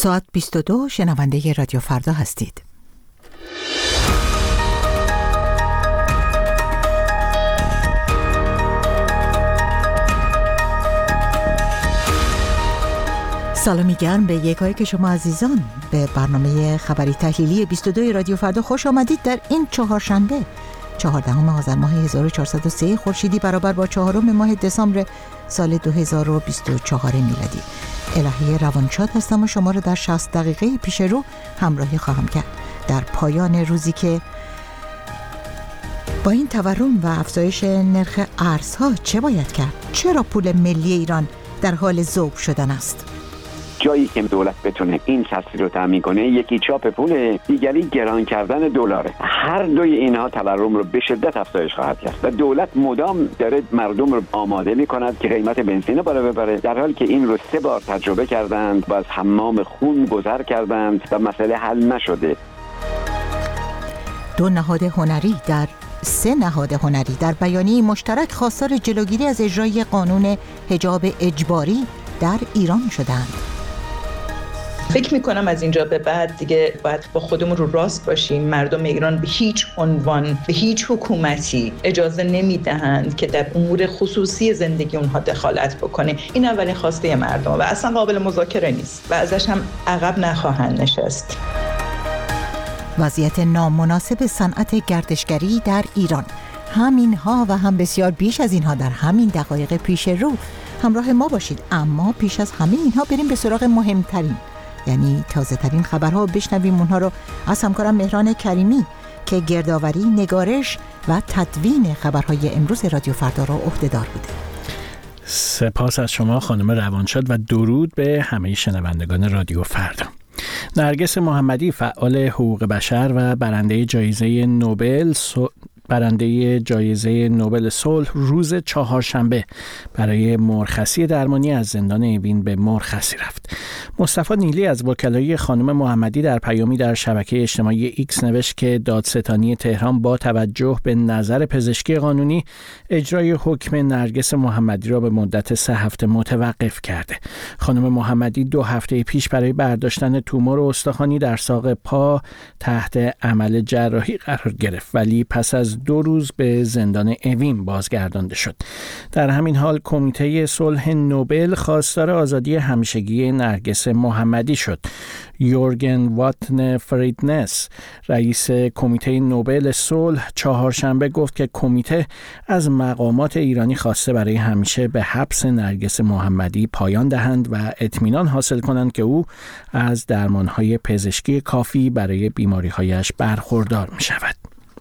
ساعت 22 شنونده رادیو فردا هستید. سلامی گرم به یکایی که شما عزیزان به برنامه خبری تحلیلی 22 رادیو فردا خوش آمدید. در این چهارشنبه 14 آذر ماه 1403 خورشیدی برابر با 4 ماه دسامبر سال 2024 میلادی. الهی روانشاد هستم و شما را در 60 دقیقه پیش رو همراهی خواهم کرد در پایان روزی که با این تورم و افزایش نرخ ارزها چه باید کرد؟ چرا پول ملی ایران در حال ذوب شدن است؟ جایی که دولت بتونه این تسهیل رو تامین کنه، یکی چاپ پول، دیگری گران کردن دلاره. هر دوی اینها تورم رو به شدت افزایش خواهد کرد و دولت مدام داره مردم رو آماده می‌کند که قیمت بنزین بالا ببره، در حالی که این رو 3 بار تجربه کردند و از حمام خون گذر کردند و مسئله حل نشده. 2 نهاد هنری در 3 نهاد هنری در بیانیه مشترک خواستار جلوگیری از اجرای قانون حجاب اجباری در ایران شدند. فکر میکنم از اینجا به بعد دیگه باید با خودمون رو راست باشیم. مردم ایران به هیچ عنوان به هیچ حکومتی اجازه نمیدهند که در امور خصوصی زندگی اونها دخالت بکنه. این اولین خواسته مردم و اصلا قابل مذاکره نیست و ازش هم عقب نخواهند نشست. وضعیت نامناسب صنعت گردشگری در ایران. همینها و هم بسیار بیش از اینها در همین دقایق پیش رو همراه ما باشید. اما پیش از همه اینها بریم به سراغ مهمترین، یعنی تازه ترین خبرها، بشنویم اونها رو از همکارم مهران کریمی که گردآوری، نگارش و تدوین خبرهای امروز رادیو فردا رو عهده‌دار بوده. سپاس از شما خانم روانشاد و درود به همه شنوندگان رادیو فردا. نرگس محمدی، فعال حقوق بشر و برنده جایزه نوبل صلح، روز چهارشنبه برای مرخصی درمانی از زندان اوین به مرخصی رفت. مصطفی نیلی از وکلای خانم محمدی در پیامی در شبکه اجتماعی ایکس نوشت که دادستانی تهران با توجه به نظر پزشکی قانونی اجرای حکم نرگس محمدی را به مدت 3 هفته متوقف کرده. خانم محمدی 2 هفته پیش برای برداشتن تومور استخوانی در ساق پا تحت عمل جراحی قرار گرفت، ولی پس از 2 روز به زندان اوین بازگردانده شد. در همین حال کمیته صلح نوبل خواستار آزادی همیشگی نرگس محمدی شد. یورگن واتن فریدنس، رئیس کمیته نوبل صلح، چهارشنبه گفت که کمیته از مقامات ایرانی خواسته برای همیشه به حبس نرگس محمدی پایان دهند و اطمینان حاصل کنند که او از درمانهای پزشکی کافی برای بیماری‌هایش برخوردار می‌شود.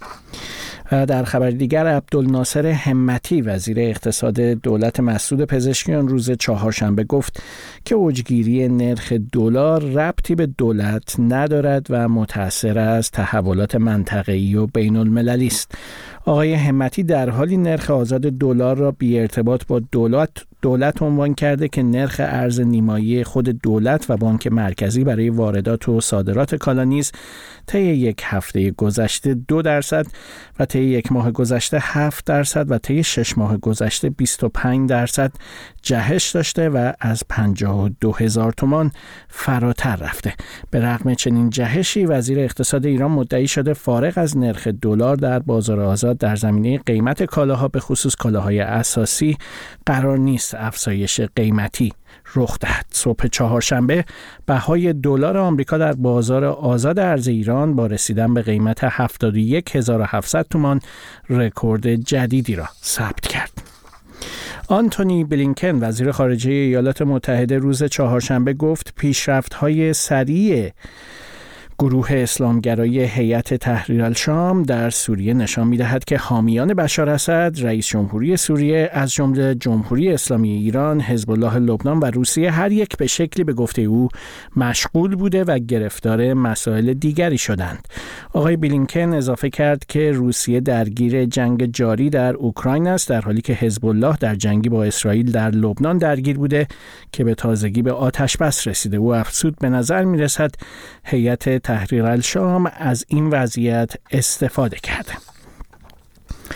در خبر دیگر، عبدالناصر همتی، وزیر اقتصاد دولت مسعود پزشکیان، روز چهارشنبه گفت که اوجگیری نرخ دلار ربطی به دولت ندارد و متأثر از تحولات منطقه‌ای و بین المللی است. آقای همتی در حالی نرخ آزاد دلار را بی ارتباط با دولت عنوان کرده که نرخ ارز نیمایی خود دولت و بانک مرکزی برای واردات و صادرات کالا نیز طی 1 هفته گذشته 2% و طی 1 ماه گذشته 7% و طی 6 ماه گذشته 25% جهش داشته و از 52,000 تومان فراتر رفته. به رغم چنین جهشی، وزیر اقتصاد ایران مدعی شده فارغ از نرخ دلار در بازار آزاد در زمینه قیمت کالاها، به خصوص کالاهای اساسی، قرار نیست افزایش قیمتی رخ دهد. صبح چهارشنبه بهای دلار آمریکا در بازار آزاد ارز ایران با رسیدن به قیمت 71,700 تومان رکورد جدیدی را ثبت کرد. آنتونی بلینکن، وزیر خارجه ایالات متحده، روز چهارشنبه گفت پیشرفت‌های سریع گروه اسلامگرایی هیئت تحریر الشام در سوریه نشان می‌دهد که حامیان بشار اسد، رئیس جمهوری سوریه، از جمله جمهوری اسلامی ایران، حزب الله لبنان و روسیه، هر یک به شکلی به گفته او مشغول بوده و گرفتار مسائل دیگری شدند. آقای بلینکن اضافه کرد که روسیه درگیر جنگ جاری در اوکراین است، در حالی که حزب الله در جنگی با اسرائیل در لبنان درگیر بوده که به تازگی به آتش بس رسیده. او افزود به نظر می‌رسد هیئت تحریر الشام از این وضعیت استفاده کرده.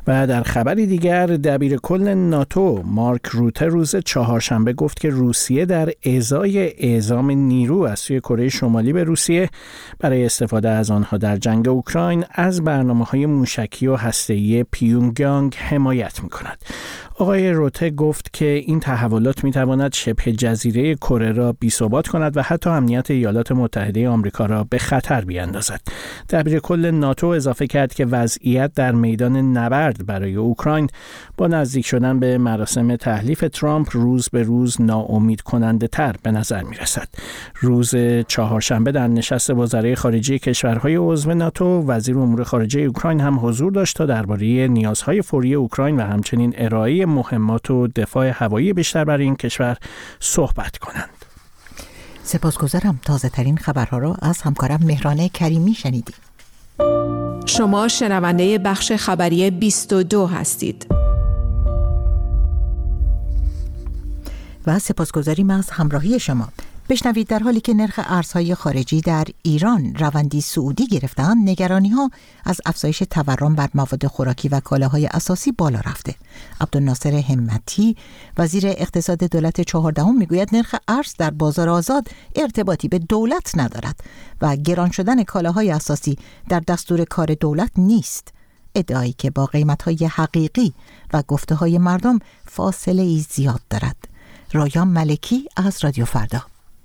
و در خبری دیگر دبیر کل ناتو مارک روته روز چهارشنبه گفت که روسیه در ازای اعزام نیرو از سوی کره شمالی به روسیه برای استفاده از آنها در جنگ اوکراین از برنامه‌های موشکی و هسته‌ای پیونگیانگ حمایت می‌کند. آقای روته گفت که این تحولات می‌تواند شبه جزیره کره را بی‌ثبات کند و حتی امنیت ایالات متحده آمریکا را به خطر بیاندازد. دبیر کل ناتو اضافه کرد که وضعیت در میدان نبرد برای اوکراین با نزدیک شدن به مراسم تحلیف ترامپ روز به روز ناامید کننده تر به نظر می رسد. روز چهارشنبه در نشست وزرای خارجه کشورهای عضو ناتو وزیر امور خارجه اوکراین هم حضور داشت تا درباره نیازهای فوری اوکراین و همچنین ارائه مهمات و دفاع هوایی بیشتر برای این کشور صحبت کنند. سپاسگزارم. تازه ترین خبرها را از همکارم مهران کریمی شنیدیم. شما شنونده بخش خبری 22 هستید. و سپاسگزاریم از همراهی شما. بشنوید در حالی که نرخ ارزهای خارجی در ایران روندی صعودی گرفتند، نگرانی‌ها از افزایش تورم بر مواد خوراکی و کالاهای اساسی بالا رفته. عبدالناصر همتی وزیر اقتصاد دولت 14 میگوید نرخ ارز در بازار آزاد ارتباطی به دولت ندارد و گران شدن کالاهای اساسی در دستور کار دولت نیست. ادعایی که با قیمت‌های حقیقی و گفته‌های مردم فاصله ای زیاد دارد. رایان ملکی از رادیو فردا.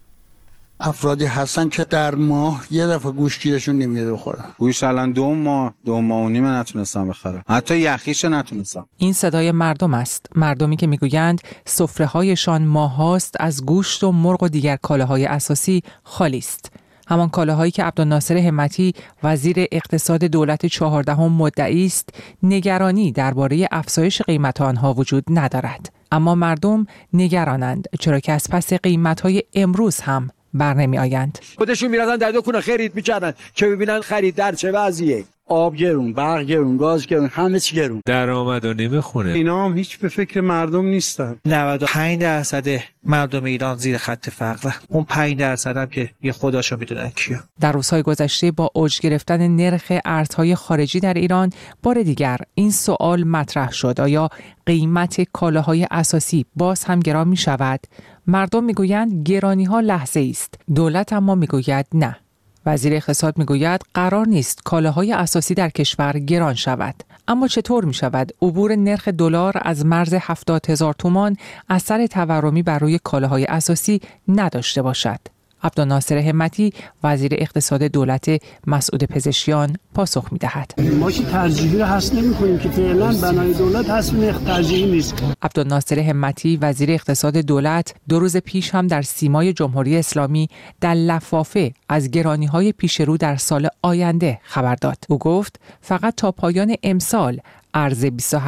افرادی هستن که در ماه یه دفعه گوشت گیرشون نمیاد بخورن. گوشت الان 2 ماه و نیم نتونستم بخرم. حتی یخیش نتونستم. این صدای مردم است. مردمی که میگویند سفره‌هایشان ماهاست از گوشت و مرغ و دیگر کالاهای اساسی خالی است. همان کالاهایی که عبدالناصر همتی وزیر اقتصاد دولت 14 مدعی است نگرانی درباره افزایش قیمت آنها وجود ندارد. اما مردم نگرانند، چرا که از پس قیمت‌های امروز هم بر نمی آیند. خودشون میرفتن در دکونه خرید میکردن که ببینن خرید در چه وضعیه. آب گرون، برق گرون، گاز گرون، همه چی گرون. درآمد و نمیخونه. اینا هم هیچ به فکر مردم نیستن. 95% مردم ایران زیر خط فقر. اون 5% هم که یه خداشو میدونن کیه. در روزهای گذشته با اوج گرفتن نرخ ارزهای خارجی در ایران بار دیگر این سوال مطرح شد: آیا قیمت کالاهای اساسی باز هم گران می شود؟ مردم میگویند گرانی ها لحظه‌ای است. دولت اما میگوید نه. وزیر اقتصاد میگوید قرار نیست کالاهای اساسی در کشور گران شود. اما چطور می شود عبور نرخ دلار از مرز 70,000 تومان اثر تورمی بر روی کالاهای اساسی نداشته باشد؟ عبدالناصر همتی وزیر اقتصاد دولت مسعود پزشکیان پاسخ می‌دهد. ما که ترجیحی رو حذف نمی‌کنیم که فعلا بنای دولت حذف نرخ ترجیحی نیست. عبدالناصر همتی وزیر اقتصاد دولت 2 روز پیش هم در سیمای جمهوری اسلامی در لفافه از گرانی‌های پیش رو در سال آینده خبر داد. او گفت فقط تا پایان امسال ارز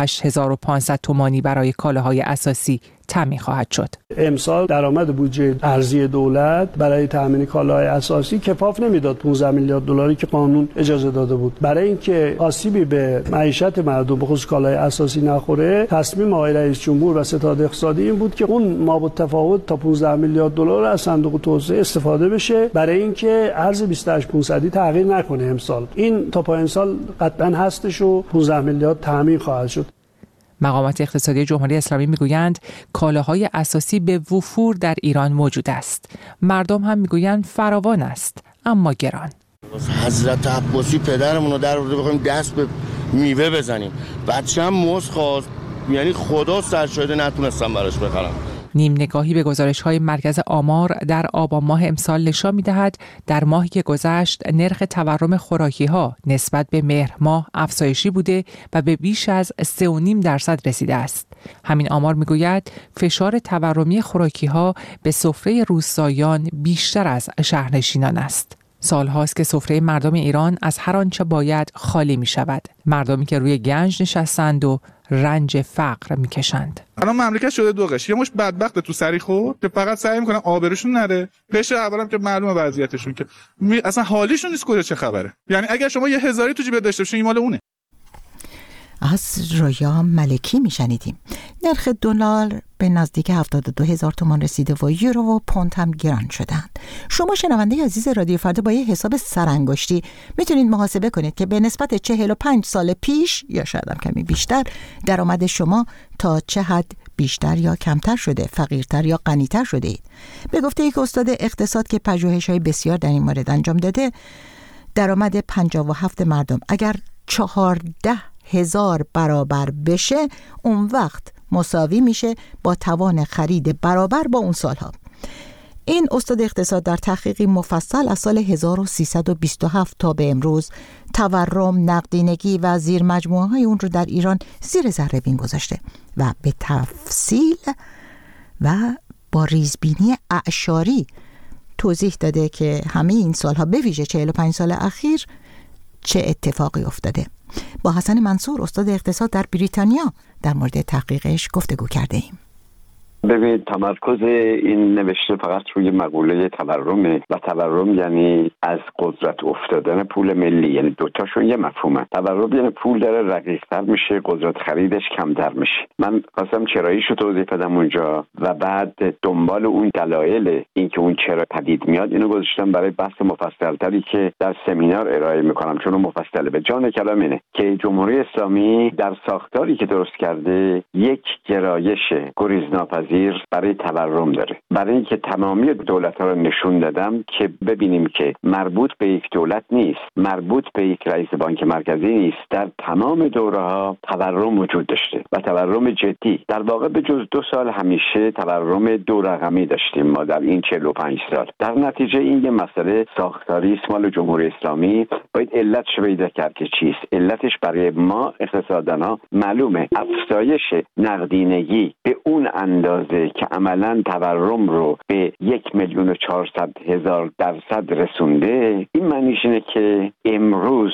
28,500 تومانی برای کالاهای اساسی تامین خواهد شد. امسال درآمد بودجه ارزی دولت برای تامین کالاهای اساسی کفاف نمیداد 15 میلیارد دلاری که قانون اجازه داده بود. برای اینکه آسیبی به معیشت مردم به خصوص کالای اساسی نخوره، تصمیم آقای رئیس جمهور و ستاد اقتصادی این بود که اون مابالتفاوت تا 15 میلیارد دلار از صندوق توسعه استفاده بشه برای اینکه ارز 28,500 تغییر نکنه امسال. این تا پایان سال قطعا هستش و 15 میلیارد تامین خواهد شد. مقامات اقتصادی جمهوری اسلامی میگویند کالاهای اساسی به وفور در ایران موجود است. مردم هم میگویند فراوان است اما گران. حضرت عباسی پدرمون رو در آورده بخوایم دست به میوه بزنیم. بچه‌م موز خواست، یعنی خدا سرشاهده نتونستم براش بخرم. نیم نگاهی به گزارش‌های مرکز آمار در آبان ماه امسال نشان می‌دهد در ماهی که گذشت نرخ تورم خوراکی‌ها نسبت به مهر ماه افزایشی بوده و به بیش از 3.5% رسیده است. همین آمار می‌گوید فشار تورمی خوراکی‌ها به سفره روستاییان بیشتر از شهرنشینان است. سالهاست که سفره مردم ایران از هر آنچه باید خالی می شود. مردمی که روی گنج نشستند و رنج فقر می کشند. الان مملکت شده 2 قش. یه مش بدبخت تو سری خورد که فقط سعی میکنن آبروشون نره. قش اولم که معلومه وضعیتشون که اصلا حالیشون نیست کجا چه خبره. یعنی اگر شما 1,000 تو جیبت داشته باشین این مال اونه. از رویا ملکی میشنیدیم. نرخ دلار به نزدیک 72,000 تومان رسیده و یورو و پوند هم گران شدند. شما شنونده عزیز رادیو فردا با یه حساب سرانگشتی میتونید محاسبه کنید که به نسبت 45 سال پیش یا شاید هم کمی بیشتر درآمد شما تا چه حد بیشتر یا کمتر شده، فقیرتر یا غنیتر شده اید. به گفته یک استاد اقتصاد که پژوهش‌های بسیار در این مورد انجام داده، درآمد 57 مردم اگر 14,000 برابر بشه، اون وقت مساوی میشه با توان خرید برابر با اون سالها. این استاد اقتصاد در تحقیقی مفصل از سال 1327 تا به امروز تورم، نقدینگی و زیر مجموعه های اون رو در ایران زیر ذره بین گذاشته و به تفصیل و با ریزبینی اعشاری توضیح داده که همه این سالها به ویژه 45 سال اخیر چه اتفاقی افتاده. با حسن منصور استاد اقتصاد در بریتانیا در مورد تحقیقش گفتگو کرده ایم. ببینید، تمرکز این نوشته فقط روی مقوله تورمه و تورم یعنی از قدرت افتادن پول ملی، یعنی دوتاشون یه مفهومه. تورم یعنی پول داره رقیق‌تر میشه، قدرت خریدش کمتر میشه. من خواستم چراییشو توضیح بدم اونجا و بعد دنبال اون دلایل این که اون چرا پدید میاد اینو گذاشتم برای بحث مفصل‌تری که در سمینار ارائه میکنم، چون مفصله. به جان کلام اینه که جمهوری اسلامی در ساختاری که درست کرده یک گرایش گریزناپذیر برای تورم داره، برای اینکه تمامی دولت‌ها رو نشون دادم که ببینیم که مربوط به یک دولت نیست، مربوط به یک رئیس بانک مرکزی نیست. در تمام دوره‌ها تورم وجود داشته و تورم جدی. در واقع به جز 2 سال همیشه تورم 2 رقمی داشتیم ما در این 45 سال. در نتیجه این یه مسئله ساختاری است مال جمهوری اسلامی. باید علتش پیدا کرد که چیست. علتش برای ما اقتصاددان‌ها معلومه. افزایش نقدینگی به اون اندازه که عملاً تورم رو به 1,400,000 درصد رسونده، این معنیش اینه که امروز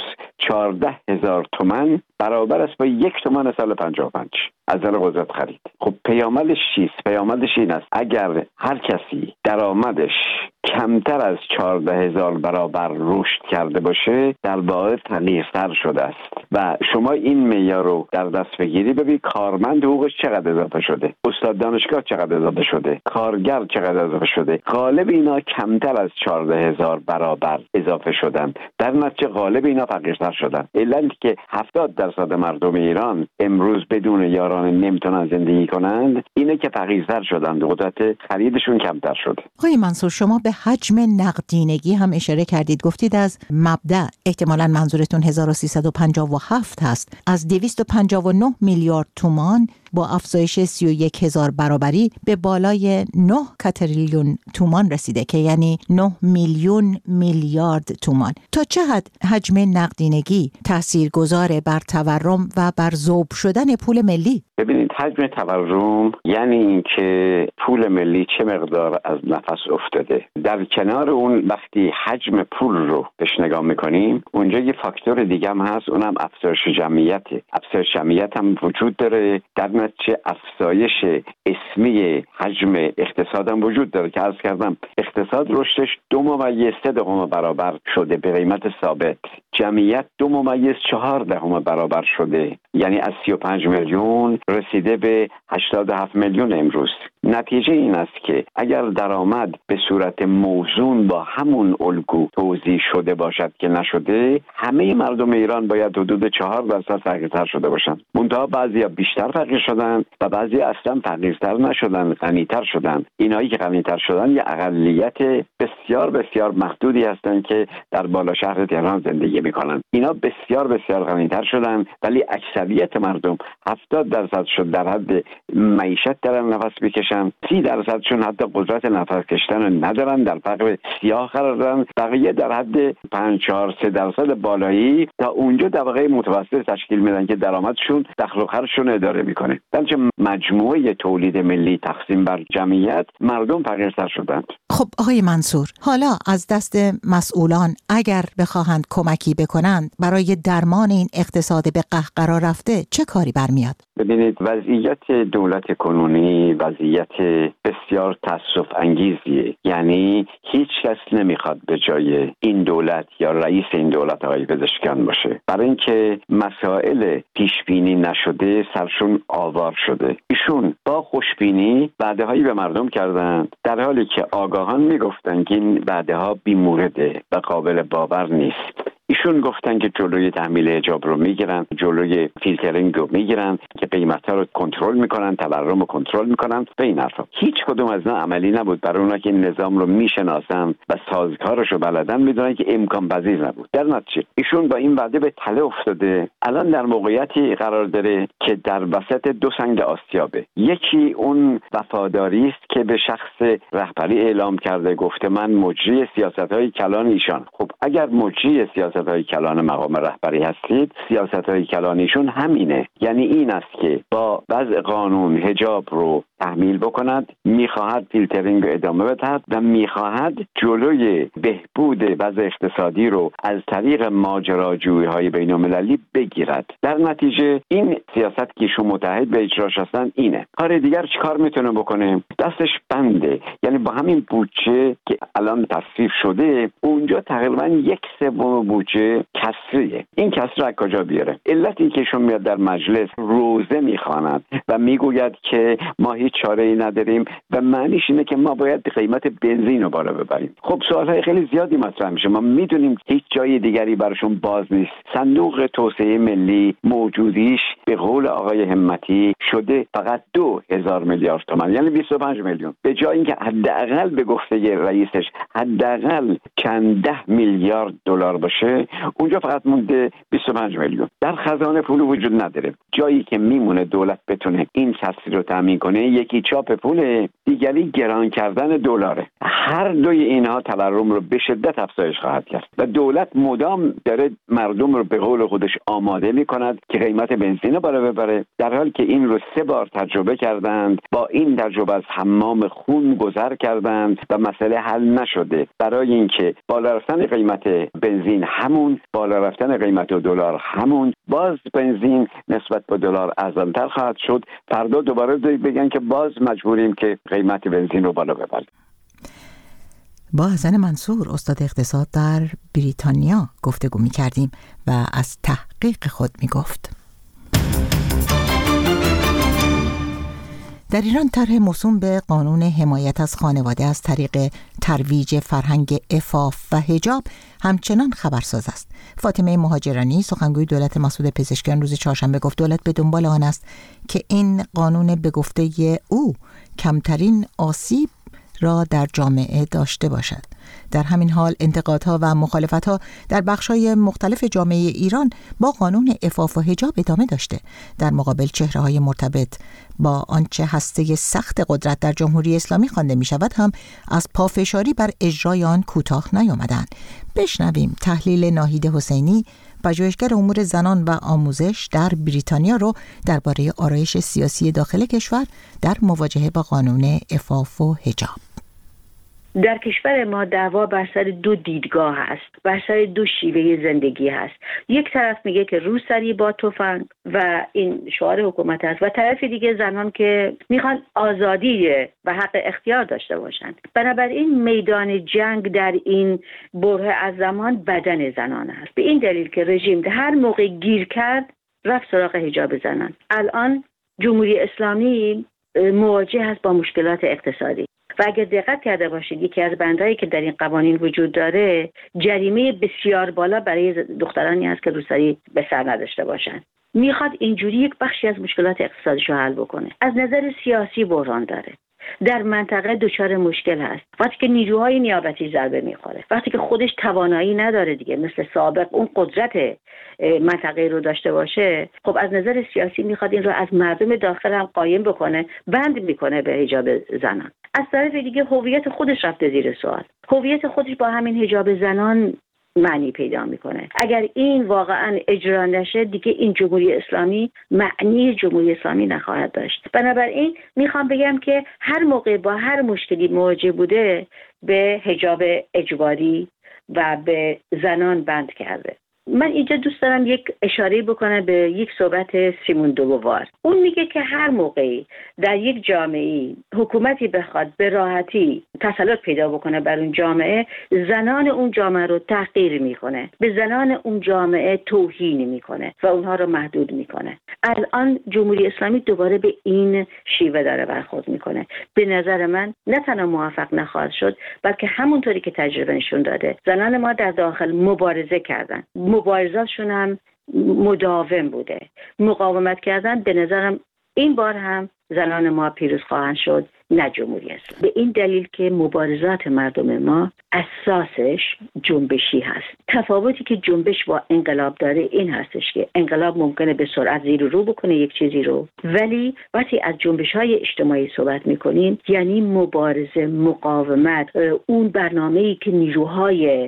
14,000 تومان برابر است با 1 تومان سال 55 از نظر قدرت خرید. خب پیامدش چیست؟ پیامدش این است اگر هر کسی درآمدش کمتر از 14,000 برابر رشد کرده باشه، در واقع تغییرتر شده است. و شما این معیار رو در دست بگیری، ببین کارمند حقوقش چقدر اضافه شده، استاد دانشگاه چقدر اضافه شده، کارگر چقدر اضافه شده. غالب اینا کمتر از 14,000 برابر اضافه شدن، در نتیجه غالب اینا فقیرتر شدن. علتی که 70% مردم ایران امروز بدون یاران نمیتونن زندگی کنند اینه که فقیرتر شدن، قدرت خریدشون کمتر شده. آقای منصور، شما به حجم نقدینگی هم اشاره کردید، گفتید از مبدأ احتمالاً منظورتون 1357 هست، از 259 میلیارد تومان با افزایش 31,000 برابری به بالای 9 کاتریلیون تومان رسیده که یعنی 9 میلیون میلیارد تومان. تا چه حد حجم نقدینگی تاثیرگذار بر تورم و بر ذوب شدن پول ملی؟ ببینید، حجم تورم یعنی اینکه پول ملی چه مقدار از نفس افتاده. در کنار اون وقتی حجم پول رو بهش نگاه میکنیم، اونجا یه فاکتور دیگه هم هست، اونم افزایش جمعیته. افزایش جمعیت هم وجود داره، در نتیجه افزایش اسمی حجم اقتصاد هم وجود داره که عرض کردم اقتصاد رشدش 2.3 برابر شده به قیمت ثابت، جمعیت 2.4 برابر شده، یعنی از 35 میلیون رسیده به 87 میلیون امروز. نتیجه این است که اگر درآمد به صورت موزون با همون الگو توزیع شده باشد که نشده، همه مردم ایران باید حدود 4% فقیرتر شده باشند. منتها بعضیا بیشتر فقیر شدن و بعضی اصلا فقیرتر نشدن، غنیتر شدن. اینایی که غنیتر شدن یه اقلیت بسیار بسیار محدودی هستن که در بالا شهر تهران زندگی میکنن. اینا بسیار بسیار غنیتر شدن، ولی اکثریت مردم 70% شد در حد معیشت دارن نفس بکشن، 30% چون حتی قدرت نفس کشیدن رو ندارن، در فقر سیاه قرار دارن. بقیه در حد 5-4-3% بالایی تا اونجا طبقه متوسط تشکیل میدن که درآمدشون دخل و خرجشون اداره میکنه. در مجموعه تولید ملی تقسیم بر جمعیت مردم فقیرتر شدند. خب آقای منصور، حالا از دست مسئولان اگر بخواهند کمکی زندگی بکنند برای درمان این اقتصاد به قهقرا رفته چه کاری برمیاد؟ ببینید، وضعیت دولت کنونی وضعیت بسیار تأسف انگیزیه. یعنی هیچ کس نمیخواد به جای این دولت یا رئیس این دولت آقای پزشکیان باشه، برای اینکه مسائل پیش بینی نشده سرشون آوار شده. ایشون با خوشبینی وعده‌هایی به مردم کردند، در حالی که آگاهان میگفتن که این وعده‌ها بی‌مورده و قابل باور نیست. ایشون گفتن که جلوی تحمیل حجاب رو میگیرن، جلوی فیلترینگ رو میگیرن، که قیمت‌ها رو کنترل میکنن، تورم رو کنترل میکنن. به این حرفا هیچ کدوم از اینا عملی نبود. برای اونا که این نظام رو میشناسن و سازگارش رو بلدن میدونن که امکان پذیر نبود. در نتیجه ایشون با این وعده به تله افتاده. الان در موقعیتی قرار داره که در وسط دو سنگ آسیابه. یکی اون وفاداری است که به شخص رهبری اعلام کرده، گفته من مجری سیاست‌های کلان ایشان. خب اگر مجری سیاست‌های کلان مقام رهبری هستید، سیاست‌های کلانیشون همینه. یعنی این است که با وضع قانون حجاب رو تحمیل بکند، میخواهد فیلترینگ رو ادامه بدهد و میخواهد جلوی بهبود وضع اقتصادی رو از طریق ماجراجویی‌های بین‌المللی بگیرد. در نتیجه این سیاست که شما متحد به اجراش هستن اینه. کار دیگر چی کار میتونه بکنه؟ دستش بنده. یعنی با همین بودجه که الان تصویب شده، اونجا تقریبا 1/3 بودجه کسریه. این کسری از کجا بیاره؟ علتی که ایشون میاد در مجلس روزه میخواند و میگوید که ما هیچ چاره‌ای نداریم و معنیش اینه که ما باید قیمت بنزین رو بالا ببریم. خب سوالهای خیلی زیادی مطرح میشه. ما میدونیم هیچ جای دیگری براشون باز نیست. صندوق توسعه ملی موجودیش به قول آقای همتی شده فقط 2000 میلیارد تومان، یعنی 25 میلیون. به جای اینکه حداقل به گفته رئیسش حداقل چند 10 میلیارد دلار باشه، اونجا فقط مونده 25 میلیون. در خزانه پول وجود نداره. جایی که میمونه دولت بتونه این کسری رو تامین کنه، یکی چاپ پول، دیگری گران کردن دلاره. هر دوی اینها تورم رو به شدت افزایش خواهد کرد و دولت مدام داره مردم رو به قول خودش آماده میکند که قیمت بنزین رو بالا ببره، در حالی که این رو 3 بار تجربه کردند. با این تجربه از حمام خون گذر کردند و مسئله حل نشده. برای اینکه بالا رفتن قیمت بنزین همون، بالا رفتن قیمت دلار همون، باز بنزین نسبت به دلار ارزان‌تر خواهد شد. فردا دوباره بگن که باز مجبوریم که قیمت بنزین رو بالا ببریم. با حسن منصور استاد اقتصاد در بریتانیا گفتگو می‌کردیم و از تحقیق خود می‌گفت. در ایران طرح موسوم به قانون حمایت از خانواده از طریق ترویج فرهنگ عفاف و حجاب همچنان خبرساز است. فاطمه مهاجرانی سخنگوی دولت مسعود پزشکیان روز چهارشنبه گفت دولت به دنبال آن است که این قانون به گفته او کمترین آسیب را در جامعه داشته باشد. در همین حال انتقادها و مخالفتها در بخش‌های مختلف جامعه ایران با قانون عفاف و حجاب ادامه داشته. در مقابل چهره‌های مرتبط با آنچه هسته سخت قدرت در جمهوری اسلامی خوانده می‌شود هم از پافشاری بر اجرای آن کوتاه نیامدند. بشنویم تحلیل ناهید حسینی، پژوهشگر امور زنان و آموزش در بریتانیا رو درباره آرایش سیاسی داخل کشور در مواجهه با قانون عفاف و حجاب. در کشور ما دعوا بر سر 2 دیدگاه هست، بر سر 2 شیوه زندگی هست. یک طرف میگه که روسری با تفنگ و این شعار حکومت است و طرف دیگه زنان که میخوان آزادی و حق اختیار داشته باشند. بنابراین میدان جنگ در این بره از زمان بدن زنان است. به این دلیل که رژیم هر موقع گیر کرد رفت سراغ حجاب زنان. الان جمهوری اسلامی مواجه است با مشکلات اقتصادی و اگر دقت کرده باشید یکی از بندهایی که در این قوانین وجود داره جریمه بسیار بالا برای دخترانی است که روسری به سر نداشته باشند. میخواد اینجوری یک بخشی از مشکلات اقتصادیش رو حل بکنه. از نظر سیاسی بحران داره. در منطقه دچار مشکل هست. وقتی که نیروهای نیابتی ضربه میخوره، وقتی که خودش توانایی نداره دیگه مثل سابق اون قدرت منطقه رو داشته باشه، خب از نظر سیاسی میخواد این رو از مردم داخل هم قایم بکنه، بند میکنه به حجاب زنان. از طرف دیگه هویت خودش رفته زیر سوال. هویت خودش با همین حجاب زنان معنی پیدا میکنه. اگر این واقعا اجرا نشه دیگه این جمهوری اسلامی معنی جمهوری اسلامی نخواهد داشت. بنابراین میخوام بگم که هر موقع با هر مشکلی مواجه بوده به حجاب اجباری و به زنان بند کرده. من اینجا دوست دارم یک اشاره بکنم به یک صحبت سیمون دو بووار. اون میگه که هر موقعی در یک جامعه حکومتی بخواد به راحتی تسلط پیدا بکنه بر اون جامعه، زنان اون جامعه رو تحقیر میکنه، به زنان اون جامعه توهین میکنه و اونها رو محدود میکنه. الان جمهوری اسلامی دوباره به این شیوه داره برخورد میکنه. به نظر من نه تنها موفق نخواهد شد، بلکه همونطوری که تجربه نشون داده زنان ما در داخل مبارزه کردن، مبارزاتشون هم مداوم بوده، مقاومت کردن. به نظرم این بار هم زنان ما پیروز خواهند شد، نه جمهوری اسلامی. به این دلیل که مبارزات مردم ما اساسش جنبشی هست. تفاوتی که جنبش با انقلاب داره این هستش که انقلاب ممکنه به سرعت زیر و رو بکنه یک چیزی رو، ولی وقتی از جنبش‌های اجتماعی صحبت می‌کنیم یعنی مبارزه، مقاومت، اون برنامه‌ای که نیروهای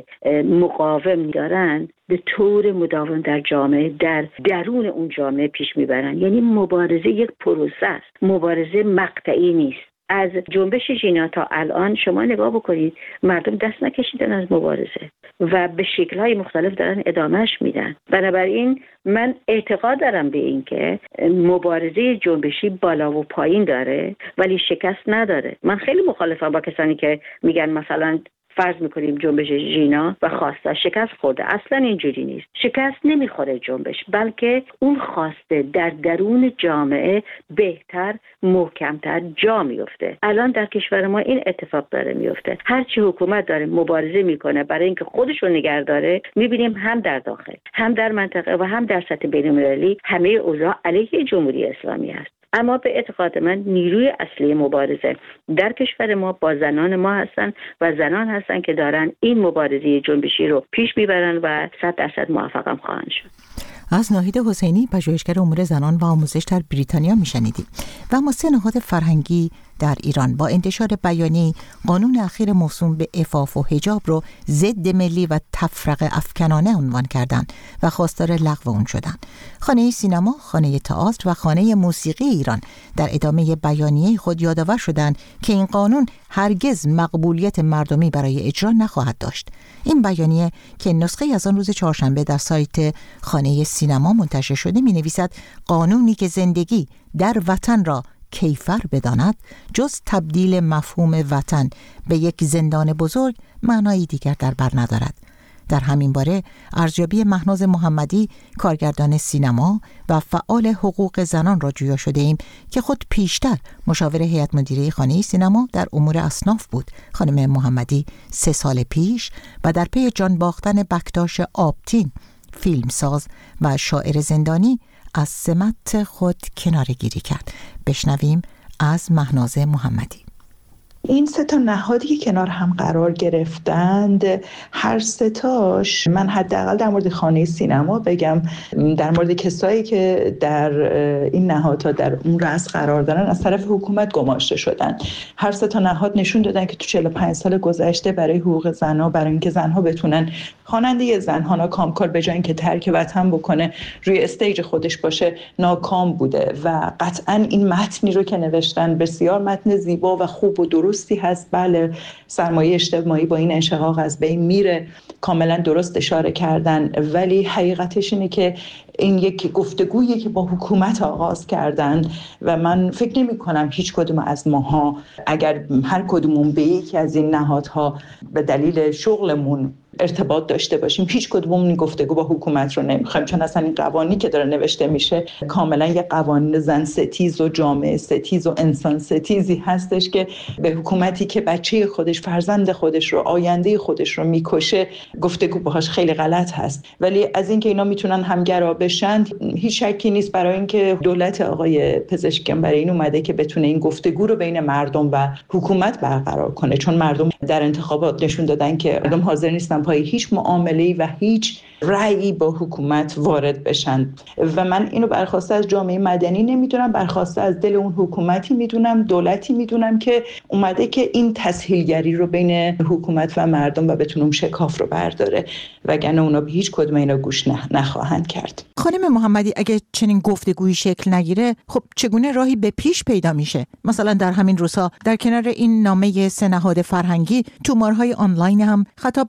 مقاوم دارن به طور مداوم در جامعه، در درون اون جامعه پیش میبرن. یعنی مبارزه یک پروسه است، مبارزه مقطعی نیست. از جنبش ژینا تا الان شما نگاه بکنید، مردم دست نکشیدن از مبارزه و به شکل‌های مختلف دارن ادامهش میدن. بنابراین من اعتقاد دارم به این که مبارزه جنبشی بالا و پایین داره ولی شکست نداره. من خیلی مخالفم با کسانی که میگن مثلا فرض میکنیم جنبش ژینا و خواسته شکست خورده. اصلا اینجوری نیست. شکست نمیخوره جنبش، بلکه اون خواسته در درون جامعه بهتر، محکمتر جا میفته. الان در کشور ما این اتفاق داره میفته. هرچی حکومت داره مبارزه میکنه برای اینکه خودش رو نگه داره، میبینیم هم در داخل، هم در منطقه و هم در سطح بین‌المللی همه اوضاع علیه جمهوری اسلامی است. اما به اعتقاد من نیروی اصلی مبارزه در کشور ما با زنان ما هستن و زنان هستن که دارن این مبارزه جنبشی رو پیش میبرن و 100% موفق هم خواهند شد. از ناهید حسینی، پژوهشگر امور زنان و آموزش در بریتانیا میشنیدیم. و اما 3 نهاد فرهنگی در ایران با انتشار بیانیه قانون اخیر موسوم به عفاف و حجاب رو ضد ملی و تفرقه افکنانه عنوان کردند و خواستار لغو اون شدند. خانه سینما، خانه تئاتر و خانه موسیقی ایران در ادامه بیانیه خود یادآور شدند که این قانون هرگز مقبولیت مردمی برای اجرا نخواهد داشت. این بیانیه که نسخه از آن روز چهارشنبه در سایت خانه سینما منتشر شده می‌نویسد قانونی که زندگی در وطن را کیفر بداند جز تبدیل مفهوم وطن به یک زندان بزرگ معنایی دیگر در بر ندارد. در همین باره ارزیابی مهناز محمدی، کارگردان سینما و فعال حقوق زنان را جویا شده ایم که خود پیشتر مشاور هیئت مدیره خانه سینما در امور اصناف بود. خانم محمدی 3 سال پیش و در پی جان باختن بکتاش آبتین، فیلمساز و شاعر زندانی، از سمت خود کناره‌گیری کرد. بشنویم از مهناز محمدی. این 3 نهادی که کنار هم قرار گرفتند، هر 3 تاش، من حداقل در مورد خانه سینما بگم، در مورد کسایی که در این نهادها در اون رأس قرار دارن از طرف حکومت گماشته شدن. هر 3 نهاد نشون دادن که تو 45 سال گذشته برای حقوق زنها، برای اینکه زنها بتونن خواننده زنها کامکار به جای اینکه ترک وطن بکنه روی استیج خودش باشه ناکام بوده و قطعا این متنی رو که نوشتن بسیار متن زیبا و خوب و درستی هست. بله، سرمایه اجتماعی با این انشقاق از بین میره، کاملا درست اشاره کردن، ولی حقیقتش اینه که این یک گفتگویی که با حکومت آغاز کردن و من فکر نمی کنم هیچ کدوم از ماها اگر هر کدومون به یکی از این نهادها به دلیل شغلمون ارتباط داشته باشیم، هیچ کدوممون این گفتگو با حکومت رو نمیخوایم، چون اصلا این قوانینی که داره نوشته میشه کاملا یه قوانین زن ستیز و جامعه ستیز و انسان ستیزی هستش که به حکومتی که بچه خودش، فرزند خودش رو، آینده خودش رو میکشه گفتگو باهاش خیلی غلط هست. ولی از اینکه اینا میتونن همگرا بشن هیچ شکی نیست، برای اینکه دولت آقای پزشکیان برای این اومده که بتونه این گفتگو رو بین مردم و حکومت برقرار کنه، چون مردم در انتخابات نشون دادن که مردم حاضر نیستن پای هیچ معامله‌ای و هیچ رأیی با حکومت وارد بشن و من اینو برخواسته از جامعه مدنی نمیدونم، برخواسته از دل اون حکومتی میدونم، دولتی میدونم که اومده که این تسهیلگری رو بین حکومت و مردم و بتونه اون شکاف رو برداره، وگرنه اونا به هیچ کدوم اینا گوش نخواهند کرد. خانم محمدی، اگه چنین گفتگویی شکل نگیره، خب چگونه راهی به پیش پیدا میشه؟ مثلا در همین روزها در کنار این نامه 3 نهاد فرهنگی، تومارهای آنلاین هم خطاب به مسعود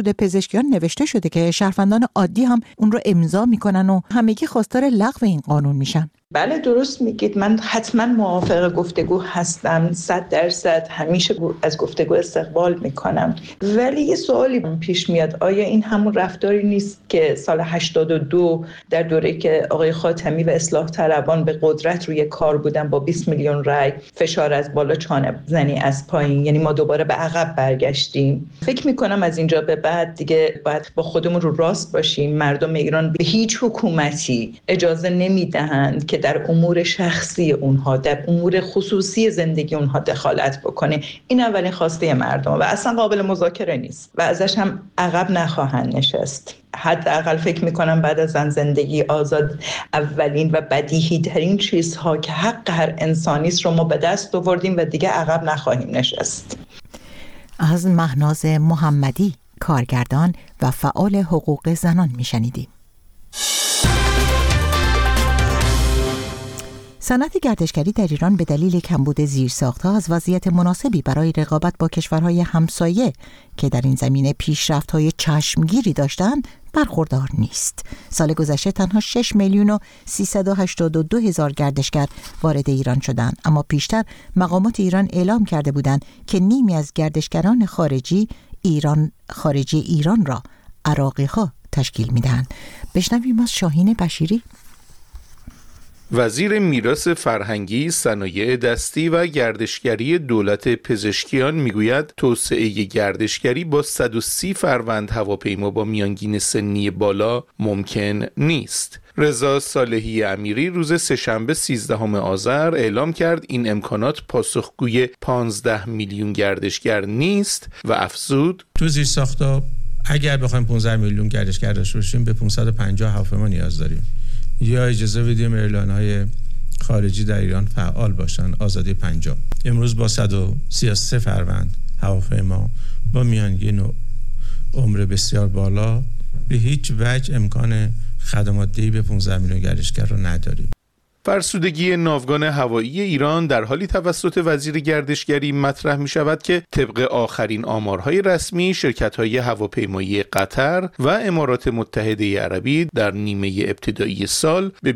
دستورالعمل پزشکیان نوشته شده که شهروندان عادی هم اون رو امضا میکنن و همگی خواستار لغو این قانون میشن. بله درست میگید. من حتما موافق گفتگو هستم، 100% همیشه از گفتگو استقبال میکنم، ولی یه سوالی پیش میاد، آیا این همون رفتاری نیست که سال 82 در دوره که آقای خاتمی و اصلاح طلبان به قدرت روی کار بودن با 20 میلیون رای، فشار از بالا چانه زنی از پایین، یعنی ما دوباره به عقب برگشتیم؟ فکر میکنم از اینجا به بعد دیگه باید با خودمون رو راست باشیم. مردم ایران به هیچ حکومتی اجازه نمیدهند که در امور شخصی اونها، در امور خصوصی زندگی اونها دخالت بکنه. این اولین خواسته مردم و اصلا قابل مذاکره نیست و ازش هم عقب نخواهند نشست. حداقل فکر میکنم بعد از زندگی آزاد اولین و بدیهی ترین چیزها که حق هر انسانی است رو ما به دست آوردیم و دیگه عقب نخواهیم نشست. از مهناز محمدی، کارگردان و فعال حقوق زنان میشنیدیم. صنعت گردشگری در ایران به دلیل کمبود زیرساخت‌ها از وضعیت مناسبی برای رقابت با کشورهای همسایه که در این زمینه پیشرفت‌های چشمگیری داشتند برخوردار نیست. سال گذشته تنها 6,382,000 گردشگر وارد ایران شدند، اما پیشتر مقامات ایران اعلام کرده بودند که نیمی از گردشگران خارجی ایران را عراقی‌ها تشکیل می‌دهند. بشنویم از شاهین بشیری. وزیر میراث فرهنگی، صنایع دستی و گردشگری دولت پزشکیان میگوید توسعه گردشگری با 130 فروند هواپیما با میانگین سنی بالا ممکن نیست. رضا صالحی امیری روز سه‌شنبه 13 آذر اعلام کرد این امکانات پاسخگوی 15 میلیون گردشگر نیست و افزود تو زیرساخت‌ها اگر بخوایم 15 میلیون گردشگر داشته باشیم به 550 هواپیما نیاز داریم. یا اجازه بدیم ایرلاین‌های خارجی در ایران فعال باشن، آزادی 50. امروز با 133 فروند هواپیما با میانگین و عمر بسیار بالا به هیچ وجه امکان خدمات دهی به 15 میلیون گردشگر رو نداریم. فرسودگی ناوگان هوایی ایران در حالی توسط وزیر گردشگری مطرح می شود که طبق آخرین آمارهای رسمی شرکت‌های هواپیمایی قطر و امارات متحده عربی در نیمه ابتدایی سال به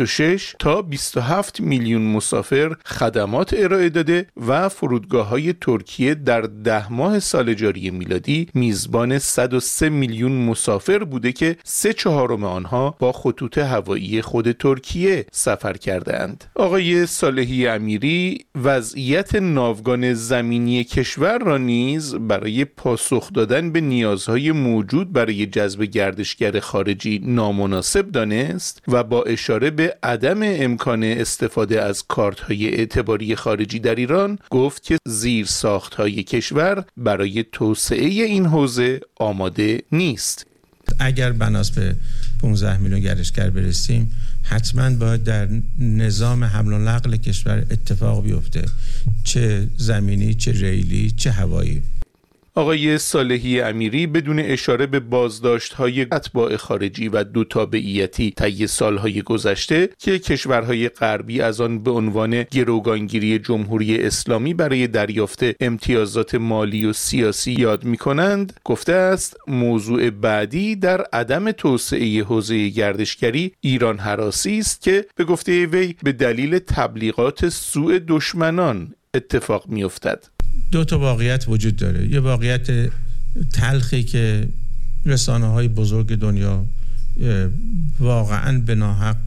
26 تا 27 میلیون مسافر خدمات ارائه داده و فرودگاه‌های ترکیه در 10 ماه سال جاری میلادی میزبان 103 میلیون مسافر بوده که 3/4 آنها با خطوط هوایی خود ترکیه سفر کردند. آقای صالحی امیری وضعیت ناوگان زمینی کشور را نیز برای پاسخ دادن به نیازهای موجود برای جذب گردشگر خارجی نامناسب دانست و با اشاره به عدم امکان استفاده از کارت‌های اعتباری خارجی در ایران گفت که زیرساخت‌های کشور برای توسعه این حوزه آماده نیست. اگر بناس به 15 میلیون گردشگر برسیم حتما باید در نظام حمل و نقل کشور اتفاق بیفته، چه زمینی، چه ریلی، چه هوایی. آقای صالحی امیری بدون اشاره به بازداشت‌های اتباع خارجی و دو تابعیتی طی سال‌های گذشته که کشورهای غربی از آن به عنوان گروگانگیری جمهوری اسلامی برای دریافت امتیازات مالی و سیاسی یاد می‌کنند، گفته است موضوع بعدی در عدم توسعه حوزه گردشگری ایران هراسی است که به گفته وی به دلیل تبلیغات سوء دشمنان اتفاق می‌افتد. دو تا واقعیت وجود داره. یه واقعیت تلخی که رسانه‌های بزرگ دنیا واقعاً به ناحق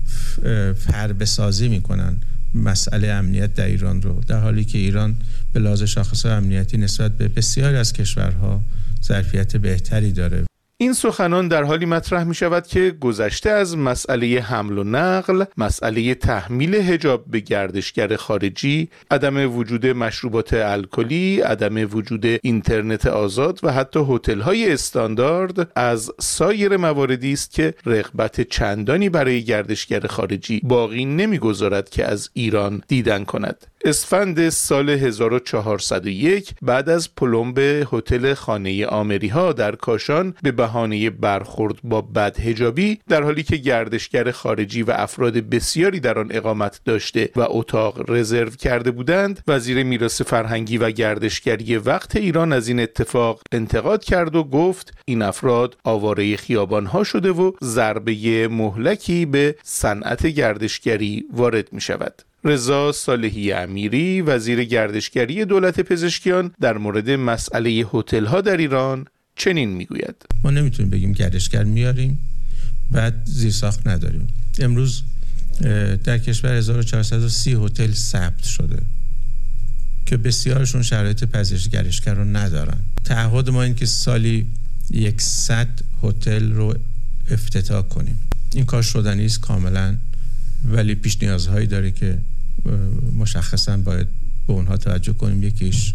فربه‌سازی میکنن مسئله امنیت در ایران رو، در حالی که ایران به لحاظ شاخص‌های امنیتی نسبت به بسیاری از کشورها ظرفیت بهتری داره. این سخنان در حالی مطرح می شود که گذشته از مسئله حمل و نقل، مسئله تحمیل حجاب به گردشگر خارجی، عدم وجود مشروبات الکلی، عدم وجود اینترنت آزاد و حتی هتل‌های استاندارد از سایر مواردی است که رغبت چندانی برای گردشگر خارجی باقی نمی‌گذارد که از ایران دیدن کند. اسفند سال 1401 بعد از پلمب هتل خانه آمری‌ها در کاشان به بهانه برخورد با بدحجابی، در حالی که گردشگر خارجی و افراد بسیاری در آن اقامت داشته و اتاق رزرو کرده بودند، وزیر میراث فرهنگی و گردشگری وقت ایران از این اتفاق انتقاد کرد و گفت این افراد آواره خیابان‌ها شده و ضربه مهلکی به صنعت گردشگری وارد می شود. رضا صالحی امیری، وزیر گردشگری دولت پزشکیان، در مورد مسئله هتل‌ها در ایران چنین میگوید: ما نمیتونیم بگیم گردشگر میاریم بعد زیرساخت نداریم. امروز در کشور 1430 هتل ثبت شده که بسیارشون شرایط پذیرش گردشگر رو ندارن. تعهد ما این که سالی 100 هتل رو افتتاح کنیم. این کار شدنی است کاملا، ولی پیش نیازهایی داره که مشخصا باید به اونها توجه کنیم. یکیش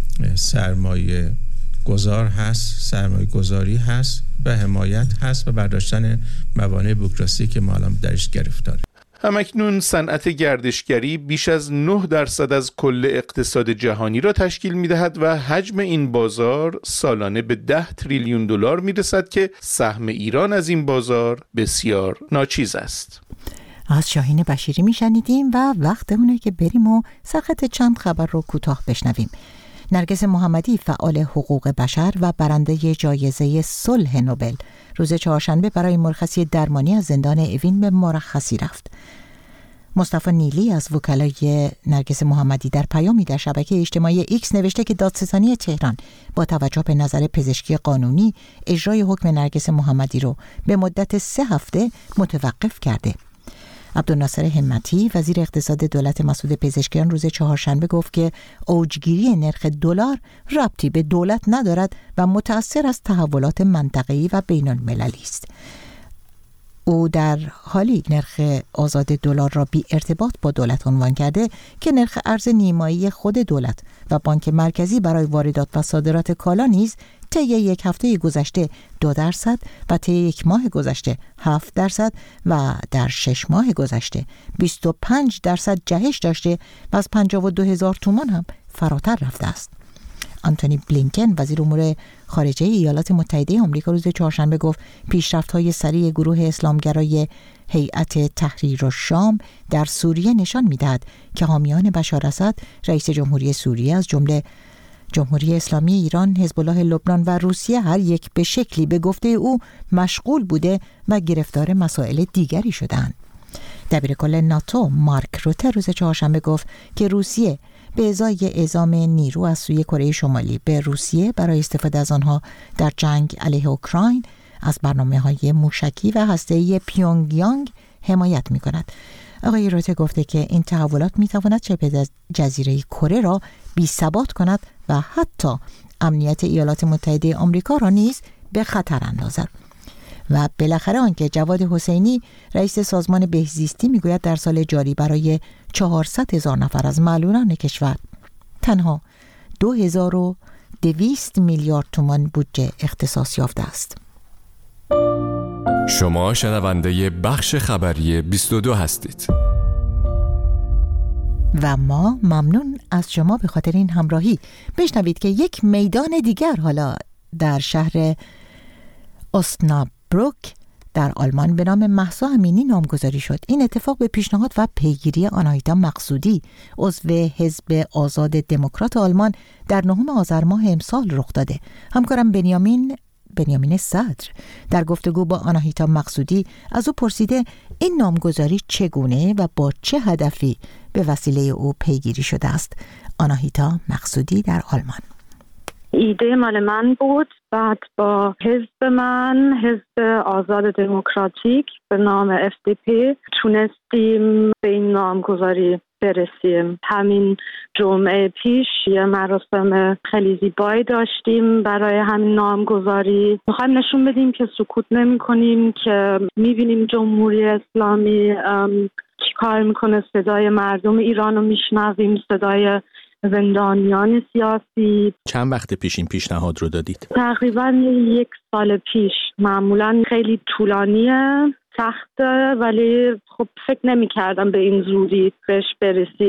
سرمایه گذار هست، سرمایه گذاری هست و حمایت هست و برداشتن موانع بوروکراسی که ما الان درش گرفتاریم. همکنون صنعت گردشگری بیش از 9% از کل اقتصاد جهانی را تشکیل می‌دهد و حجم این بازار سالانه به 10 تریلیون دلار می‌رسد که سهم ایران از این بازار بسیار ناچیز است. از شاهین بشیری میشنیدیم و وقت اونه که بریم و سرخط چند خبر رو کوتاه بشنویم. نرگس محمدی، فعال حقوق بشر و برنده جایزه صلح نوبل، روز چهارشنبه برای مرخصی درمانی از زندان اوین به مرخصی رفت. مصطفی نیلی از وکلای نرگس محمدی در پیامی در شبکه اجتماعی ایکس نوشته که دادستانی تهران با توجه به نظر پزشکی قانونی اجرای حکم نرگس محمدی رو به مدت 3 هفته متوقف کرده. عبدالناصر همتی، وزیر اقتصاد دولت مسعود پزشکیان، روز چهارشنبه گفت که اوجگیری نرخ دلار ربطی به دولت ندارد و متأثر از تحولات منطقه‌ای و بین‌المللی است. او در حالی نرخ آزاد دلار را بی ارتباط با دولت عنوان کرده که نرخ ارز نیمایی خود دولت و بانک مرکزی برای واردات و صادرات کالا نیز طی 1 هفته گذشته 2% و طی 1 ماه گذشته 7% و در 6 ماه گذشته 25% جهش داشته و از 52,000 تومان هم فراتر رفته است. آنتونی بلینکن، وزیر امور خارجه ایالات متحده آمریکا، روز چهارشنبه گفت پیشرفت‌های سریع گروه اسلامگرای هیئت تحریر الشام در سوریه نشان می‌دهد که حامیان بشار اسد، رئیس جمهوری سوریه، از جمله جمهوری اسلامی ایران، حزب الله لبنان و روسیه، هر یک به شکلی به گفته او مشغول بوده و گرفتار مسائل دیگری شدند. دبیرکل ناتو مارک روته روز چهارشنبه گفت که روسیه به ازای اعزام نیرو از سوی کره شمالی به روسیه برای استفاده از آنها در جنگ علیه اوکراین از برنامه‌های موشکی و هسته‌ای پیونگیانگ حمایت می‌کند. آقای روته گفته که این تحولات می‌تواند شبه جزیره کره را بی‌ثبات کند و حتی امنیت ایالات متحده آمریکا را نیز به خطر اندازد. و بالاخره آنکه جواد حسینی، رئیس سازمان بهزیستی، میگوید در سال جاری برای 400,000 نفر از معلولان کشور تنها 2200 میلیارد تومان بودجه اختصاص یافته است. شما شنونده بخش خبری 22 هستید. و ما ممنون از شما به خاطر این همراهی. بشنوید که یک میدان دیگر حالا در شهر اوسنابروک در آلمان به نام مهسا امینی نامگذاری شد. این اتفاق به پیشنهاد و پیگیری آناهیتا مقصودی، عضو حزب آزاد دموکرات آلمان، در 9 آذر ماه امسال رخ داده. همکارم بنیامین صدر در گفتگو با آناهیتا مقصودی از او پرسیده این نامگذاری چگونه و با چه هدفی به وسیله او پیگیری شده است. آناهیتا مقصودی در آلمان: ایده مال من بود. بعد با حزب من، حزب آزاد دموکراتیک به نام FDP، تونستیم به این نامگذاری برسیم. همین جمعه پیش یه مراسم خیلی زیبایی داشتیم برای همین نامگذاری. میخوایم نشون بدیم که سکوت نمی کنیم، که میبینیم جمهوری اسلامی چی کار میکنه، صدای مردم ایران رو میشنویم، صدای زندانیان سیاسی. چند وقت پیش این پیشنهاد رو دادید؟ تقریبا 1 سال پیش. معمولا خیلی طولانیه، سخته، ولی خب فکر نمی کردم به این زودی بهش برسیم.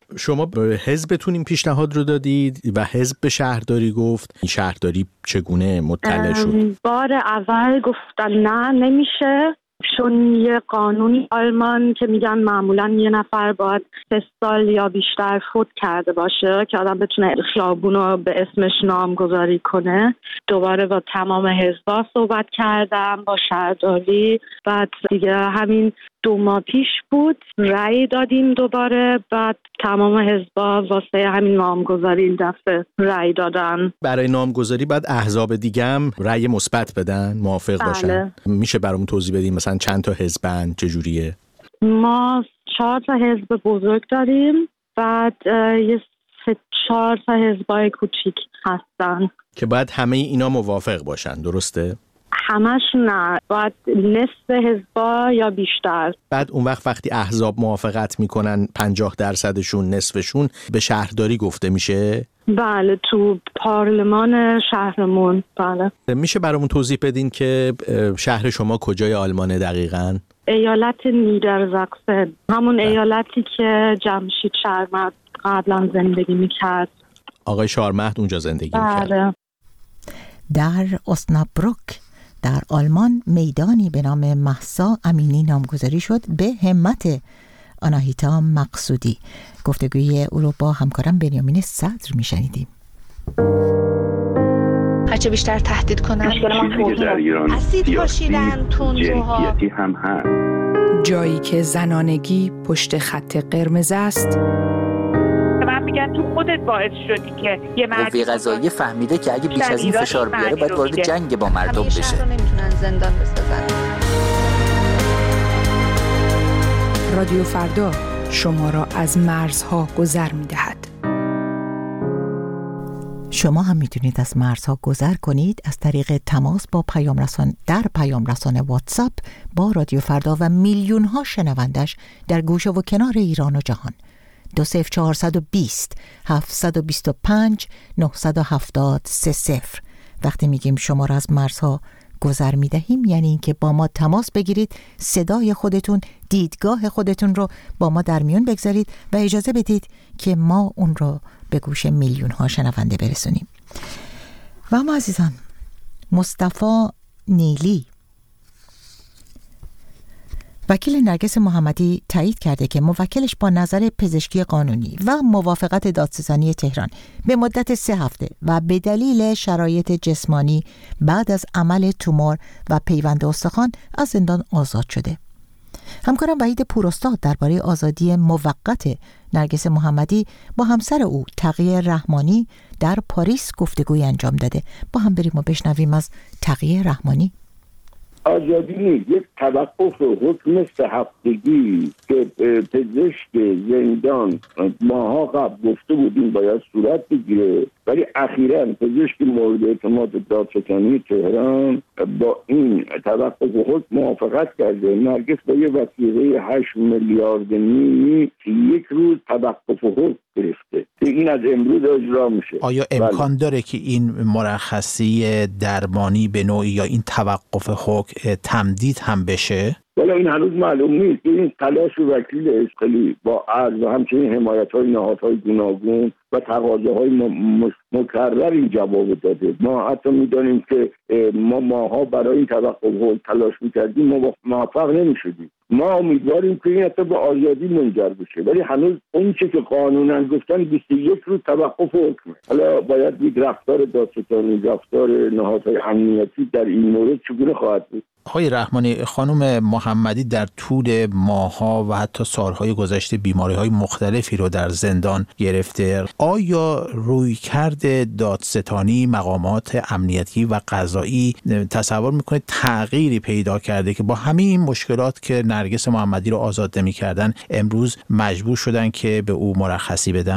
شما به حزبتون این پیشنهاد رو دادید و حزب به شهرداری گفت؟ این شهرداری چگونه مطلع شد؟ بار اول گفتن نه نمیشه، چون یه قانونی آلمان که میگن معمولا یه نفر باید 3 سال یا بیشتر فوت کرده باشه که آدم بتونه خیابون رو به اسمش نامگذاری کنه. دوباره با تمام حزبا صحبت کردم، با شهرداری، بعد دیگه همین 2 ماه پیش بود رأی دادیم دوباره، بعد تمام حزبا واسه همین نامگذاری این دفعه رأی دادن. برای نامگذاری بعد احزاب دیگه هم رأی مثبت بدن، موافق باشن؟ میشه برامون توضیح بدین مثلا چند تا حزبن، چجوریه؟ ما 4 تا حزب بزرگ داریم، بعد یه 4 تا حزبای کوچیک هستن که باید همه اینا موافق باشن، درسته؟ همش نه، باید نصف حزبا یا بیشتر. بعد اون وقتی احزاب موافقت میکنن 50%شون، نصفشون به شهرداری گفته میشه؟ بله، تو پارلمان شهرمون. بله. میشه برامون توضیح بدین که شهر شما کجای آلمانه دقیقاً؟ ایالت نیدرزاکسن، همون ایالتی که جمشید شارمخت قبلا زندگی میکرد. آقای شارمخت اونجا زندگی میکرد. بله. در اسنابروک در آلمان میدانی به نام مهسا امینی نامگذاری شد به همت آناهیتا مقصودی. گفتگوی او رو با همکارم بنیامین صدر میشنیدیم. هرچه بیشتر تهدید کنن اسید پاشیدن، تندروها هم هست. جایی که زنانگی پشت خط قرمز است، من میگن تو خودت باعث شدی که یه قوه قضاییه فهمیده که اگه بیش از این فشار بیاره باید وارد جنگ با مردم بشه. شهر رو نمیتونن زندان بسازن. رادیو فردا شما را از مرزها گذر می‌دهد. شما هم میتونید از مرزها گذر کنید از طریق تماس با پیام رسان در پیام رسان واتساپ با رادیو فردا و میلیون ها شنوندش در گوشه و کنار ایران و جهان. 20420 725 970 30. وقتی میگیم شما را از مرزها گذر میدهیم یعنی اینکه با ما تماس بگیرید، صدای خودتون، دیدگاه خودتون رو با ما در میون بگذارید و اجازه بدید که ما اون رو به گوش میلیون ها شنونده برسونیم. و اما عزیزان، مصطفی نیلی وکیل نرگس محمدی تایید کرده که موکلش با نظر پزشکی قانونی و موافقت دادستانی تهران به مدت 3 هفته و به دلیل شرایط جسمانی بعد از عمل تومور و پیوند استخوان از زندان آزاد شده. همکارم وحید پوراستاد درباره آزادی موقت نرگس محمدی با همسر او تقیه رحمانی در پاریس گفتگوی انجام داده. با هم بریم و بشنویم از تقیه رحمانی. آزادی نیست، یک توقف حکم 3 هفتگی که پزشک زندان ماها قبل گفته بودیم باید صورت بگیره، ولی اخیراً پزشک مورد اعتماد دادستانی تهران با این توقف حکم موافقت کرده. نرگس با یه وثیقه 8 میلیارد نیمی 1 روز توقف حکم گرفته که این از امروز اجرا میشه. آیا امکان داره که این مرخصی درمانی به نوعی یا این توقف حکم تمدید هم بشه؟ ولی این هنوز معلوم نیست. این تلاش وکیل اسقلی با عرض و همچنین حمایت‌های نهادهای گوناگون و تقاضاهای مکرر این جواب داده. ما حتی می‌دانیم که ماها برای این توقف تلاش می‌کردیم، موفق نمی‌شدیم. ما امیدواریم که این حتی به آزادی منجر بشه، ولی هنوز اون چه که قانونا گفتن 21 روز توقف حکمه. حالا باید دید رفتار دادستانی، رفتار نهادهای امنیتی در این مورد چگونه خواهد بود. آقای رحمانی، خانم محمدی در طول ماه‌ها و حتی سالهای گذشته بیماری‌های مختلفی رو در زندان گرفته. آیا رویکرد دادستانی، مقامات امنیتی و قضایی تصور می‌کنید تغییری پیدا کرده که با همین مشکلات که نرگس محمدی رو آزاد نمی‌کردن امروز مجبور شدن که به او مرخصی بدن؟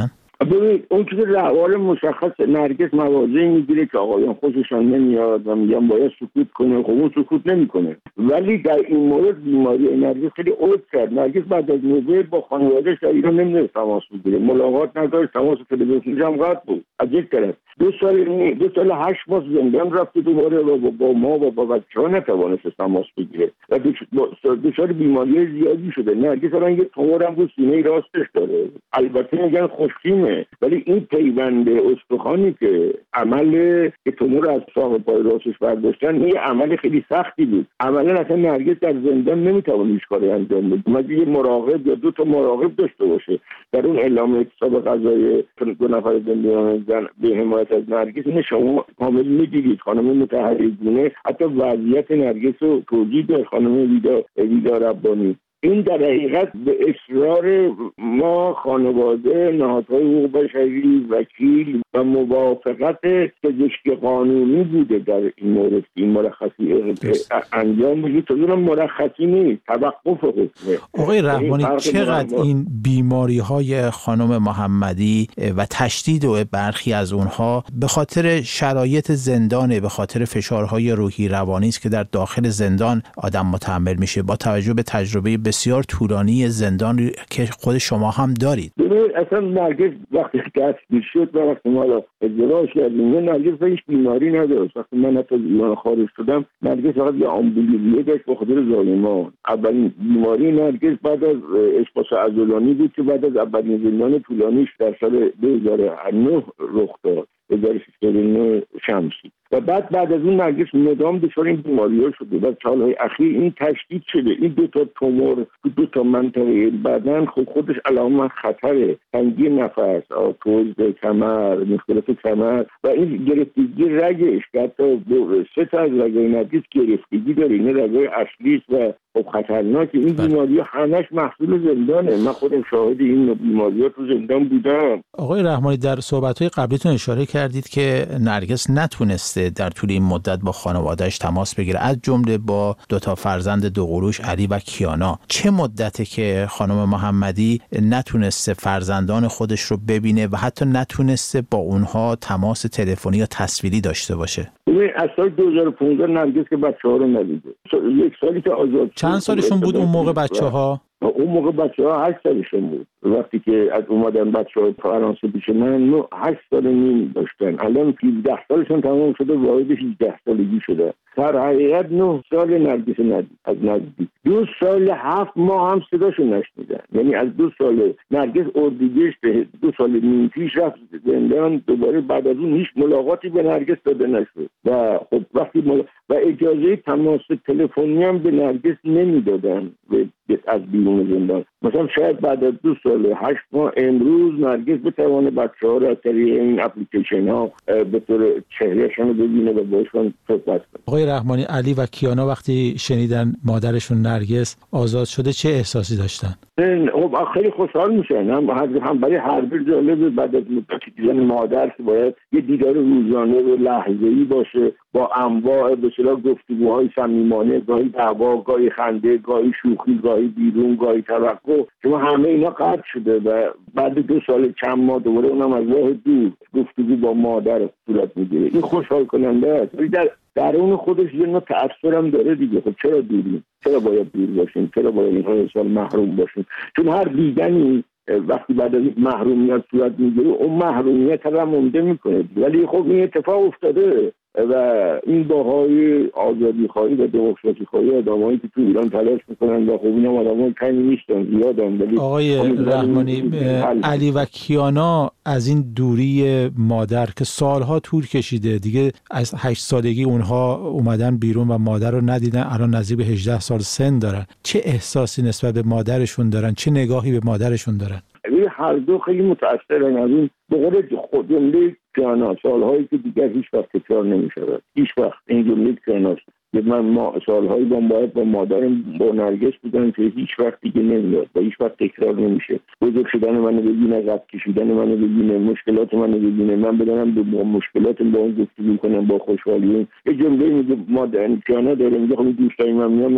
ببینید اون که روال مشخص نرگس مواضعی میگیره که آقایان خوششان نمیاد و میگن باید سکوت کنه، خب اون سکوت نمیکنه. ولی در این مورد بیماری نرگس خیلی عود کرد. نرگس بعد از نوبه با خانواده‌اش در ایران نمی‌دونست تماس بگیره، ملاقات نداشت، تماس تلویزیونی هم قطع بود. از یک طرف 2 سال 8 ماه زندان رفته دوباره و با ما و با بچه‌ها نتوانست تماس بگیره و دچار بیماری زیادی شده. نرگس الان یه تومور هم رو سینه راستش داره، البته میگن خوشخیمه، ولی این پیوند استخوانی که عمل که تومور از ساق پای راستش برداشتن این عمل خیلی سختی بود. عملا اصلا نرگس در زندان نمیتونه هیچ کاری انجام بده مگه یه مراقب یا 2 تا مراقب داشته باشه. در اون اعلام اعتصاب قضایی 2 نفر زندانیان به حمایت از نرگس، این شما کامل می‌دیدید خانم متحریگونه حتی وضعیت نرگس رو توضیح داد خانم ویدا ربانی. این در حقیقت به اصرار ما خانواده، نهادهای حقوق بشری، وکیل و موافقت پزشک قانونی بوده در این مورد. این مرخصی انجام بگید تا دونم مرخصی نیست، توقف حکمه. آقای رحمانی چقدر این بیماری های خانم محمدی و تشدید و برخی از اونها به خاطر شرایط زندانه، به خاطر فشارهای روحی روانی است که در داخل زندان آدم متحمل میشه، با توجه به تجربه بسیار طولانی زندان که خود شما هم دارید؟ ببینید اصلا نرگس وقتی دستگیر شد و وقتی ما ازدواج کردیم نرگس هیچ بیماری نداشت. وقتی من حتی ایران خارج شدم نرگس فقط یه آمبولیریه داشت به خاطر زایمان. اولین بیماری نرگس بعد از اسپاس عضلانی بود که بعد از اولین زندان طولانیش در سال 2009 رخ داد، 2009 شمسی. و بعد از اون نرگس مدام دچار این بیماری‌ها شده و سال‌های اخیر این تشدید شده. این 2 تا تومور تو 2 تا منطقه بدن خودش علامت خطره، تنگی نفس، آرتروز کمر، مشکلات کمر و این گرفتگی رگش که حتی 3 تا از رگ‌های نرگس گرفتگی داره. این رگ‌های اصلی است و خب خطرناکه. این بیماری‌ها همش محصول زندانه. من خودم شاهد این بیماری‌ها تو زندان بودم. آقای رحمانی در صحبت‌های قبلیتون اشاره کردید که نرگس نتونسته در طول این مدت با خانواده‌اش تماس بگیره، از جمله با 2 تا فرزند 2 قلوش علی و کیانا. چه مدته که خانم محمدی نتونسته فرزندان خودش رو ببینه و حتی نتونسته با اونها تماس تلفنی یا تصویری داشته باشه؟ از سال 2015 نرگس که بچه‌ها رو ندیده. 1 سالی که آزاد. چند سالشون بود اون موقع بچه‌ها؟ اون موقع بچه‌ها 8 سالشون بود. وقتی که از اومدن بچه‌ها فرانسه پیش من 8 سال و نیم داشتن. الان 17 سالشون تمام شده، وارد 18 سالگی شده. در حقیقت 9 سال نرگس ندید از نزدیک. 2 سال 7 ماه هم صداشون نشنیدن. یعنی از 2 سال نرگس اردیبهشت 2 سال نیم پیش رفت زندان، دوباره بعد از اون هیچ ملاقاتی به نرگس داده نشد و خب وقتی و اجازه تماس تلفنی هم به نرگس نمیدادن از بیرون زندان. مثلا شاید بعد از 2 سال 8 ماه امروز نرگس بتوانه بچه‌ها را از طریق این اپلیکیشن ها به طور چهرهشون رو ببینه و باشون صحبت کنه. آقای رحمانی، علی و کیانا وقتی شنیدن مادرشون نرگس آزاد شده چه احساسی داشتن؟ خب خیلی خوشحال میشن. هم برای هر دو جالبه بعد از مدتی دیدن مادر که باید یه دیدار روزانه و لحظه‌ای باشه با انواع به اصطلاح گفتگوهای صمیمانه، گاهی دعوا، گاهی خنده، گاهی شوخی، گاهی بیرون، گاهی توقع، چون همه اینا قطع شده و بعد 2 سال چند ماه دوباره اونم از راه دور گفتگو با مادر صورت میگیره. این خوشحال کننده است. ولی در اون خودش یه نوع تأثیرم داره دیگه. خب چرا دوریم؟ چرا باید دور باشیم؟ چرا باید اینها انسان محروم باشیم؟ چون هر دیدنی وقتی بعد از محرومیت صورت میگیره اون محرومیت هم مونده میکنه. ولی خب این اتفاق افتاده و این باهای آزادی خواهی و دموکراسی خواهی آدمایی که تو ایران تلاش میکنن و خب اینم آدمای کمی نیستن، زیادن. ولی آقای رحمانی، علی و کیانا از این دوری مادر که سالها طول کشیده دیگه، از 8 سالگی اونها اومدن بیرون و مادر رو ندیدن، الان نزدیک به 18 سال سن دارن، چه احساسی نسبت به مادرشون دارن؟ چه نگاهی به مادرشون دارن؟ هر دو خیلی متأثرن از این به قول خود جمله کیانا، سالهایی که دیگر هیچ وقت تکرار نمی‌شود. هیچ وقت این جمله کیاناست. ما سالهایی باید با مادرم با نرگس بودن که هیچ وقت دیگه نمیاد و هیچ وقت تکرار نمیشه. بزرگ شدن منو ببینه، قد کشیدن منو ببینه، مشکلات منو ببینه، من بدونم با مشکلاتم با اون گفتگو کنم با خوشحالی. یه جمله میگه مادر کیانا داره، میگه خب دوستای من میام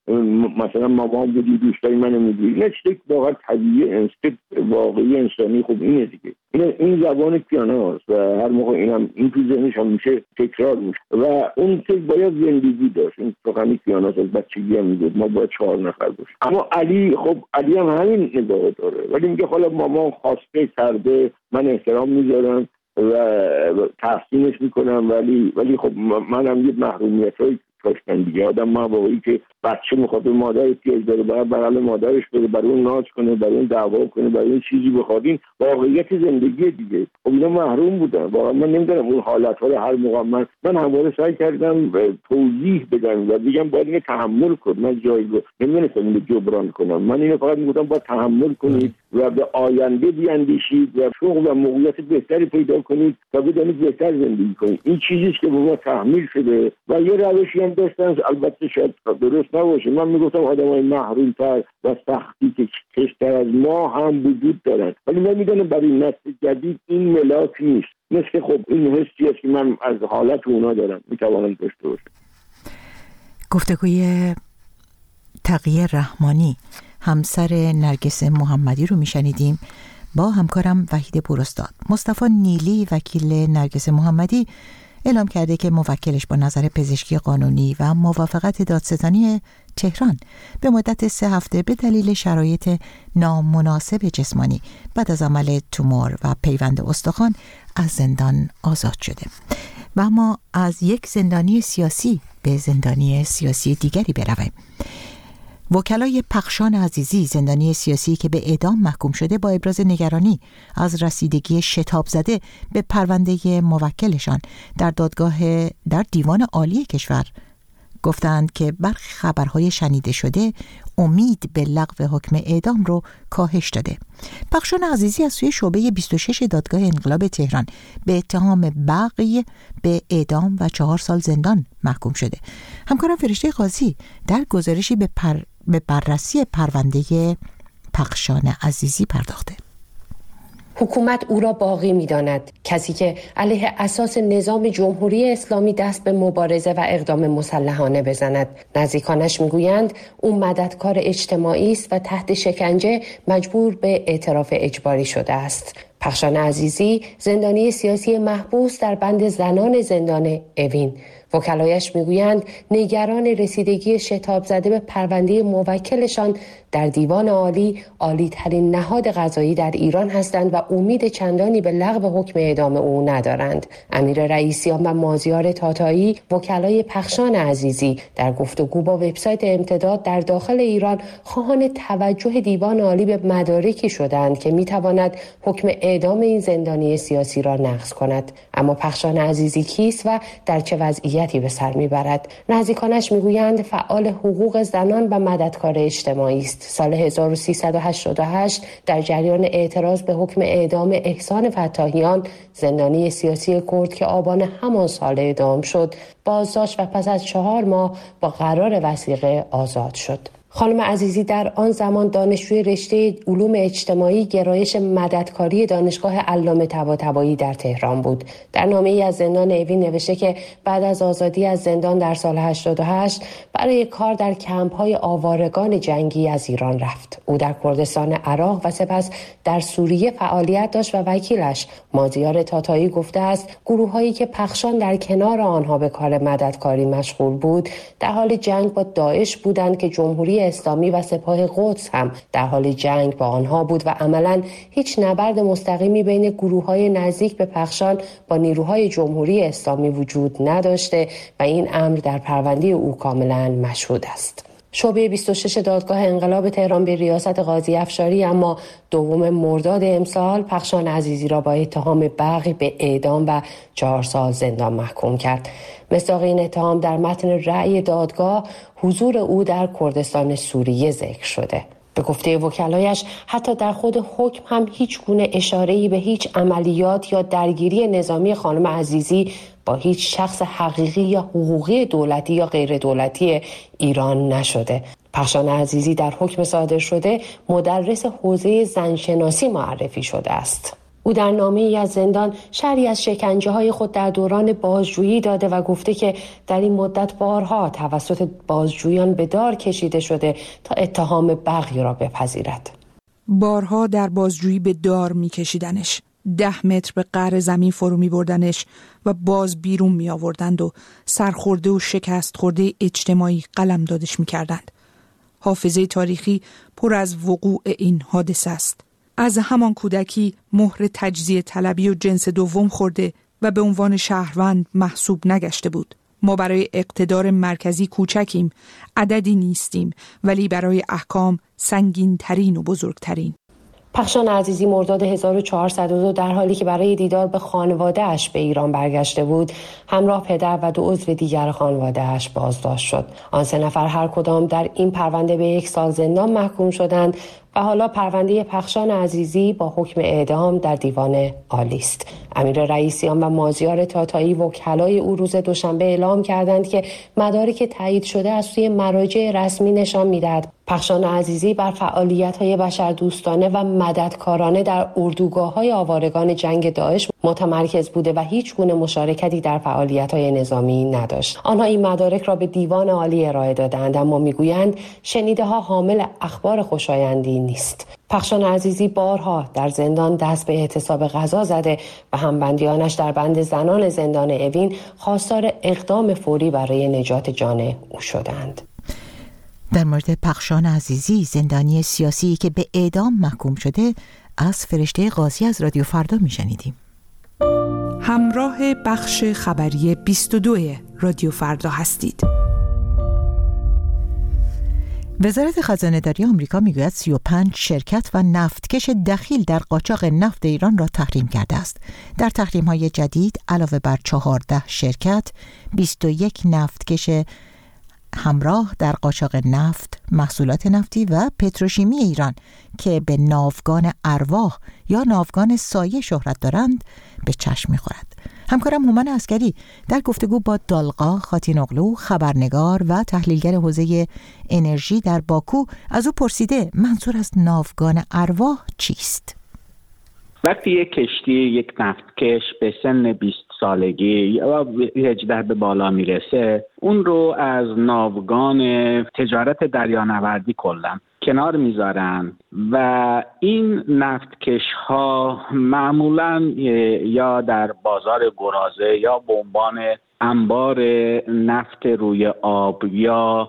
مثلا مامان بودی دوستای منو میگی، نه چیزی واقعا طبیعی واقعی انسانی. خب اینه دیگه، این زبان پیانوست و هر موقع این تو ذهنش هم میشه تکرار میشه و اون که باید زندگی داشت. این سخنی پیانوست از بچگی هم میگه ما باید 4 نفر باشیم. اما علی، خب علی هم همین نگاه داره، ولی میگه حالا مامان خواسته کرده، من احترام میذارم و تحسینش میکنم، ولی خب منم یه محرومیتایی داشتن دیگه. آدم مواقعی که بچه میخواد به مادر احتیاج داره، باید بغل مادرش بره، برای اون ناز کنه، برای اون دعوا کنه، برای اون چیزی بخواد. این واقعیت زندگی دیگه. خب اینا محروم بودن. واقعا من نمیدونم اون حالت‌ها رو هر موقع من همواره سعی کردم توضیح بدم و بگم باید اینو تحمل کن. من جایی رو نمی‌تونم اینو جبران کنم. من اینو فقط میگم باید تحمل کنید و به آینده بیاندیشید و شغل و موقعیت بهتری پیدا کنید تا بتونید بهتر زندگی کنید. این چیزیه که به ما تحمیل شده و یه روشی هم داشتن، البته شاید درست نباشه. من میگفتم آدمای محروم‌تر و سختی که کشتر از ما هم وجود دارن، ولی من میدونم برای نسل جدید این ملاک نیست. مثل خب این حسی است که من از حالت اونا دارم میتوانم داشته باشم. گفتگوی تقیه رحمانی همسر نرگس محمدی رو میشنیدیم با همکارم وحید پوراستاد. مصطفی نیلی وکیل نرگس محمدی اعلام کرده که موکلش با نظر پزشکی قانونی و موافقت دادستانی تهران به مدت 3 هفته به دلیل شرایط نامناسب جسمانی بعد از عمل تومور و پیوند استخوان از زندان آزاد شده. و اما از یک زندانی سیاسی به زندانی سیاسی دیگری برویم. وکلای پخشان عزیزی، زندانی سیاسی که به اعدام محکوم شده، با ابراز نگرانی از رسیدگی شتاب زده به پرونده موکلشان در دیوان عالی کشور گفتند که برخی خبرهای شنیده شده امید به لغو حکم اعدام رو کاهش داده. پخشان عزیزی از سوی شعبه 26 دادگاه انقلاب تهران به اتهام بغی به اعدام و 4 سال زندان محکوم شده. همکارم فرشته قاضی در گزارشی به بررسی پرونده پخشان عزیزی پرداخته. حکومت او را باقی می‌داند، کسی که علیه اساس نظام جمهوری اسلامی دست به مبارزه و اقدام مسلحانه بزند. نزدیکانش میگویند او مددکار اجتماعی است و تحت شکنجه مجبور به اعتراف اجباری شده است. پخشان عزیزی زندانی سیاسی محبوس در بند زنان زندان اوین. وکلایش میگویند نگران رسیدگی شتاب زده به پرونده موکلشان در دیوان عالی، عالی ترین نهاد قضایی در ایران هستند و امید چندانی به لغو حکم اعدام او ندارند. امیر رئیسیان و مازیار تاتایی، وکلای پخشان عزیزی، در گفتگو با وبسایت امتداد در داخل ایران خواهان توجه دیوان عالی به مدارکی شدند که میتواند حکم اعدام این زندانی سیاسی را نقض کند. اما پخشان عزیزی کیست و در چه وضعیتی به سر میبرد؟ نزدیکانش میگویند فعال حقوق زنان و مددکار اجتماعی است. سال 1388 در جریان اعتراض به حکم اعدام احسان فتاحیان، زندانی سیاسی کرد که آبان همان سال اعدام شد، بازداشت و پس از 4 ماه با قرار وثیقه آزاد شد. خانم عزیزی در آن زمان دانشجوی رشته علوم اجتماعی گرایش مددکاری دانشگاه علامه طباطبایی در تهران بود. در نامه‌ای از زندان اوین نوشته که بعد از آزادی از زندان در سال 88 برای کار در کمپ‌های آوارگان جنگی از ایران رفت. او در کردستان عراق و سپس در سوریه فعالیت داشت و وکیلش مازیار تاتایی گفته است گروه‌هایی که پخشان در کنار آنها به کار مددکاری مشغول بود در حال جنگ با داعش بودند که جمهوری اسلامی و سپاه قدس هم در حال جنگ با آنها بود و عملاً هیچ نبرد مستقیمی بین گروه‌های نزدیک به پخشان با نیروهای جمهوری اسلامی وجود نداشته و این امر در پرونده او کاملاً مشهود است. شعبه 26 دادگاه انقلاب تهران به ریاست قاضی افشاری اما 2 مرداد امسال پخشان عزیزی را با اتهام بغی به اعدام و 4 سال زندان محکوم کرد. مصداق این اتهام در متن رأی دادگاه حضور او در کردستان سوریه ذکر شده. به گفته وکلایش حتی در خود حکم هم هیچ گونه اشاره‌ای به هیچ عملیات یا درگیری نظامی خانم عزیزی با هیچ شخص حقیقی یا حقوقی دولتی یا غیر دولتی ایران نشده. پخشان عزیزی در حکم صادر شده مدرس حوزه زنشناسی معرفی شده است. او در نامه‌ای از زندان شرحی از شکنجه‌های خود در دوران بازجویی داده و گفته که در این مدت بارها توسط بازجویان به دار کشیده شده تا اتهام بغی را بپذیرد. بارها در بازجویی به دار می‌کشیدنش، 10 متر به قعر زمین فرو می‌بردنش و باز بیرون می‌آوردند و سرخورده و شکست خورده اجتماعی قلمدادش می‌کردند. حافظه تاریخی پر از وقوع این حادثه است. از همان کودکی مهر تجزیه طلبی و جنس دوم خورده و به عنوان شهروند محسوب نگشته بود. ما برای اقتدار مرکزی کوچکیم، عددی نیستیم، ولی برای احکام سنگین ترین و بزرگترین. پخشان عزیزی مرداد 1402 در حالی که برای دیدار به خانواده‌اش به ایران برگشته بود، همراه پدر و 2 عضو دیگر خانواده‌اش بازداشت شد. آن 3 نفر هر کدام در این پرونده به 1 سال زندان محکوم شدند و حالا پرونده پخشان عزیزی با حکم اعدام در دیوان عالی است. امیر رئیسیان و مازیار تاتایی وکلای او روز دوشنبه اعلام کردند که مدارک تایید شده از سوی مراجع رسمی نشان می‌دهد پخشان عزیزی بر فعالیت‌های بشردوستانه و مددکارانه در اردوگاه‌های آوارگان جنگ داعش متمرکز بوده و هیچ گونه مشارکتی در فعالیت‌های نظامی نداشت. آنها این مدارک را به دیوان عالی ارائه دادند، اما می‌گویند شنیده‌ها حامل اخبار خوشایندی نیست. پخشان عزیزی بارها در زندان دست به اعتصاب غذا زده و همبندیانش در بند زنان زندان اوین خواستار اقدام فوری برای نجات جان او شدند. در مورد پخشان عزیزی، زندانی سیاسی که به اعدام محکوم شده، از فرشته قاضی از رادیو فردا میشنیدیم. همراه بخش خبری 22 رادیو فردا هستید. وزارت خزانه‌داری آمریکا میگوید 35 شرکت و نفتکش دخیل در قاچاق نفت ایران را تحریم کرده است. در تحریم‌های جدید علاوه بر 14 شرکت، 21 نفتکش همراه در قاچاق نفت، محصولات نفتی و پتروشیمی ایران که به ناوگان ارواح یا ناوگان سایه شهرت دارند به چشم می‌خورد. همکارم هومن عسکری در گفتگو با دالقا خاتینوغلو، خبرنگار و تحلیلگر حوزه انرژی در باکو، از او پرسیده منظور از ناوگان ارواح چیست؟ وقتی یک کشتی، یک نفتکش به سن 20 سالگی یا 18 به بالا میرسه، اون رو از ناوگان تجارت دریانوردی کلا کنار میذارن و این نفتکش ها معمولا یا در بازار گرازه یا به عنوان انبار نفت روی آب یا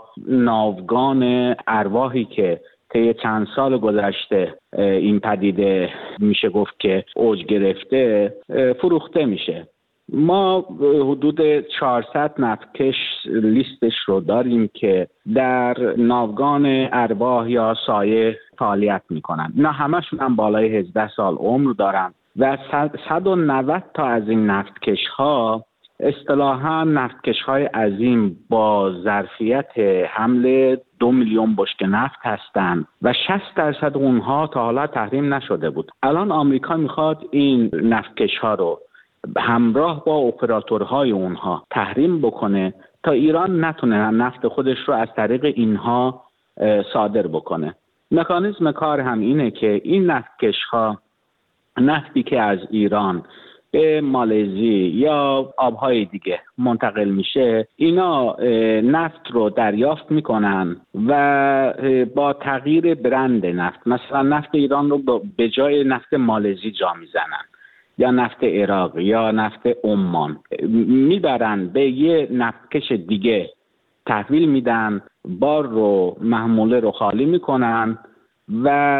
ناوگان ارواحی که طی چند سال گذشته این پدیده میشه گفت که اوج گرفته فروخته میشه. ما حدود 400 نفتکش لیستش رو داریم که در ناوگان ارواح یا سایه فعالیت میکنن. اینا همشون هم بالای 18 سال عمر دارن و 190 تا از این نفتکش ها اصطلاحاً نفتکش های عظیم با ظرفیت حمل 2 میلیون بشکه نفت هستند و 60% اونها تا حالا تحریم نشده بود. الان آمریکا میخواد این نفتکش ها رو همراه با اپراتورهای اونها تحریم بکنه تا ایران نتونه نفت خودش رو از طریق اینها صادر بکنه. مکانیزم کار هم اینه که این نفتکش ها نفتی که از ایران به مالزی یا آبهای دیگه منتقل میشه، اینا نفت رو دریافت میکنن و با تغییر برند نفت، مثلا نفت ایران رو به جای نفت مالزی جا میزنن یا نفت عراق یا نفت عمان، میبرن به یه نفتکش دیگه تحویل میدن، بار رو محموله رو خالی میکنن و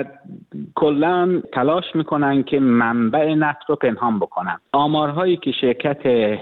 کلا تلاش میکنن که منبع نفت رو پنهان بکنن. آمارهایی که شرکت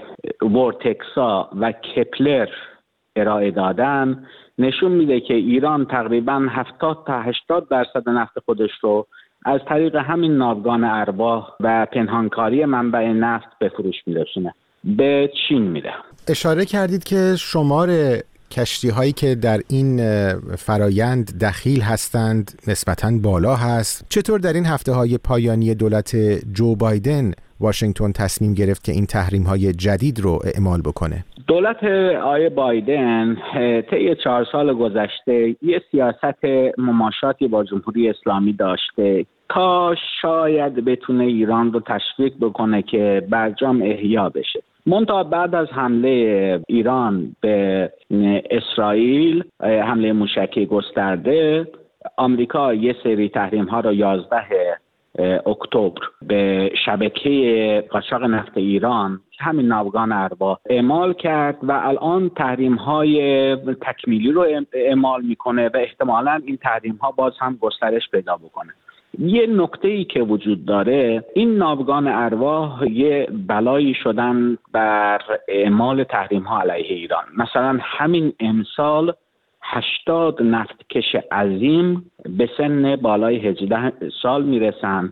ورتکسا و کپلر ارائه دادن نشون میده که ایران تقریبا 70 تا 80% نفت خودش رو از طریق همین ناوگان ارواح و پنهانکاری منبع نفت به فروش میرسونه، به چین میره. اشاره کردید که شمار کشتی هایی که در این فرایند دخیل هستند نسبتاً بالا هست. چطور در این هفته های پایانی دولت جو بایدن واشنگتن تصمیم گرفت که این تحریم‌های جدید رو اعمال بکنه؟ دولت آقای بایدن طی 4 سال گذشته یه سیاست مماشاتی با جمهوری اسلامی داشته تا شاید بتونه ایران رو تشویق بکنه که برجام احیا بشه. منتها بعد از حمله ایران به اسرائیل، حمله موشکی گسترده، آمریکا یه سری تحریم‌ها رو 11 اکتبر به شبکه قاچاق نفت ایران، همین ناوگان ارواح، اعمال کرد و الان تحریم‌های تکمیلی رو اعمال میکنه و احتمالاً این تحریم‌ها باز هم گسترش پیدا بکنه. یه نکته‌ای که وجود داره، این ناوگان ارواح یه بلایی شدن بر اعمال تحریم‌ها علیه ایران. مثلا همین امسال 80 نفتکش عظیم به سن بالای 18 سال میرسن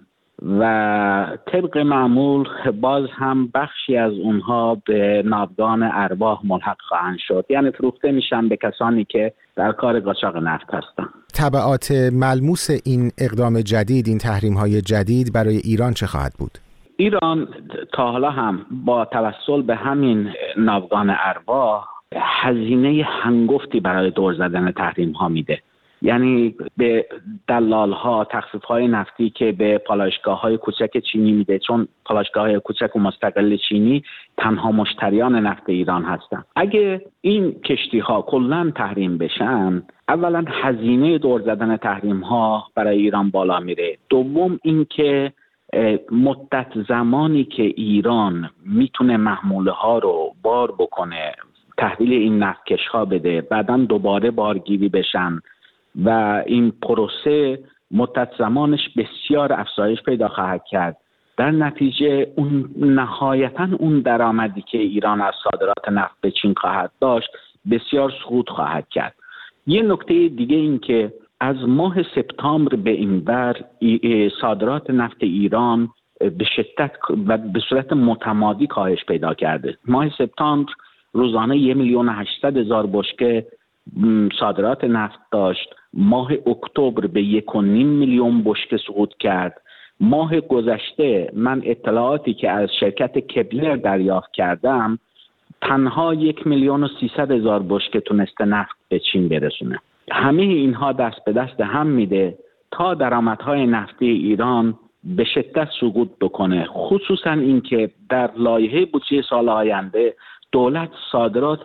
و طبق معمول باز هم بخشی از اونها به ناوگان ارواح ملحق خواهند شد، یعنی فروخته میشن به کسانی که در کار قاچاق نفت هستن. تبعات ملموس این اقدام جدید، این تحریم‌های جدید برای ایران چه خواهد بود؟ ایران تا حالا هم با توسل به همین ناوگان ارواح هزینه هنگفتی برای دور زدن تحریم ها میده. یعنی به دلال ها تخفیف های نفتی که به پالایشگاه های کوچک چینی میده، چون پالایشگاه های کوچک و مستقل چینی تنها مشتریان نفت ایران هستن. اگه این کشتی ها کلا تحریم بشن، اولا هزینه دور زدن تحریم ها برای ایران بالا میره. دوم اینکه مدت زمانی که ایران میتونه محموله ها رو بار بکنه، تحویل این نفتکش ها بده، بعداً دوباره بارگیری بشن و این پروسه مدت زمانش بسیار افزایش پیدا خواهد کرد. در نتیجه نهایتاً اون درآمدی که ایران از صادرات نفت به چین خواهد داشت بسیار سقوط خواهد کرد. یه نکته دیگه این که از ماه سپتامبر به این ور صادرات نفت ایران به شدت و به صورت متمادی کاهش پیدا کرده. ماه سپتامبر روزانه 1,800,000 بشکه صادرات نفت داشت. ماه اکتبر به 1.5 میلیون بشکه سقوط کرد. ماه گذشته من اطلاعاتی که از شرکت کبلر دریافت کردم، تنها 1,300,000 بشکه تونسته نفت به چین برسونه. همه اینها دست به دست هم میده تا درآمدهای نفتی ایران به شدت سقوط بکنه، خصوصا اینکه در لایحه بودجه سال آینده دولت صادرات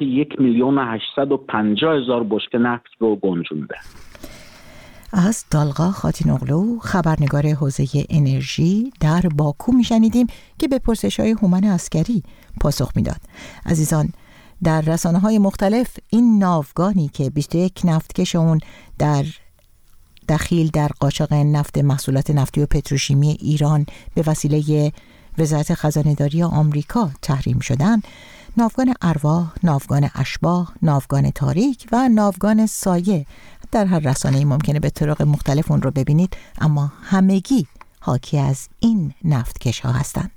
1,850,000 بشکه نفت رو گنجونده. از دالغا خاتینوغلو، خبرنگار حوزه انرژی در باکو میشنیدیم که به پرسش‌های هومن عسکری پاسخ میداد. عزیزان، در رسانه‌های مختلف این ناوگانی که 21 نفتکش اون در دخیل در قاچاق نفت محصولات نفتی و پتروشیمی ایران به وسیله وزارت خزانه‌داری آمریکا تحریم شدن، ناوگان ارواح، ناوگان اشباح، ناوگان تاریک و ناوگان سایه، در هر رسانه‌ای ممکنه به طرق مختلف اون رو ببینید، اما همگی حاکی از این نفتکش ها هستند.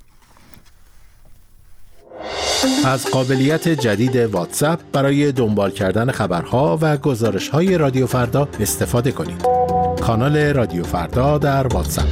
از قابلیت جدید واتساپ برای دنبال کردن خبرها و گزارش‌های رادیو فردا استفاده کنید. کانال رادیو فردا در واتساپ.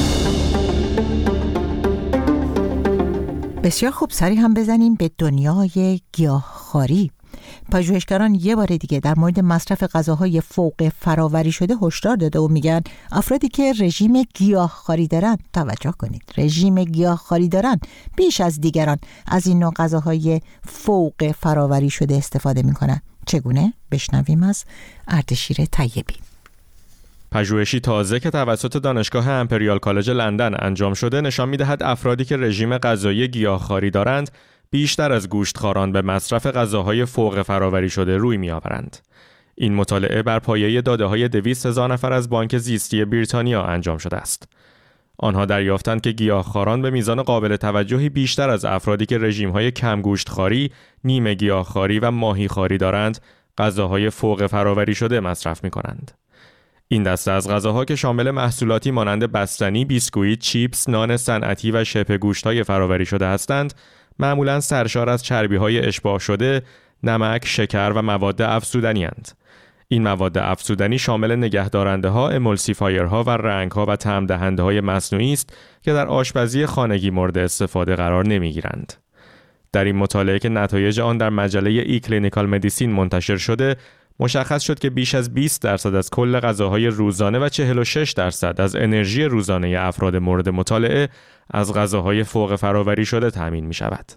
بسیار خوب، سری هم بزنیم به دنیای گیاهخواری. پژوهشگران یه بار دیگه در مورد مصرف غذاهای فوق فراوری شده هشدار داده و میگن افرادی که رژیم گیاهخواری دارن، توجه کنید، رژیم گیاهخواری دارن، بیش از دیگران از این نوع غذاهای فوق فراوری شده استفاده میکنن. چگونه؟ بشنویم از اردشیر طیبی. پژوهشی تازه که توسط دانشگاه امپریال کالج لندن انجام شده نشان می‌دهد افرادی که رژیم غذایی گیاهخواری دارند بیشتر از گوشتخواران به مصرف غذاهای فوق فراوری شده روی می‌آورند. این مطالعه بر پایه داده‌های 200,000 نفر از بانک زیستی بریتانیا انجام شده است. آنها دریافتند که گیاهخواران به میزان قابل توجهی بیشتر از افرادی که رژیم‌های کم گوشتخواری، نیمه گیاهخواری و ماهیخواری دارند، غذاهای فوق فراوری شده مصرف می‌کنند. این دسته از غذاها که شامل محصولاتی مانند بستنی، بیسکویت، چیپس، نان صنعتی و شبه گوشت‌های فراوری شده هستند، معمولاً سرشار از چربی‌های اشباع شده، نمک، شکر و مواد افزودنی اند. این مواد افزودنی شامل نگهدارنده‌ها، امولسیفایرها و رنگ‌ها و طعم دهنده‌های مصنوعی است که در آشپزی خانگی مورد استفاده قرار نمی‌گیرند. در این مطالعه که نتایج آن در مجله ای کلینیکال مدیسین منتشر شده، مشخص شد که بیش از 20% از کل غذاهای روزانه و 46% از انرژی روزانه افراد مورد مطالعه از غذاهای فوق فراوری شده تامین می‌شود.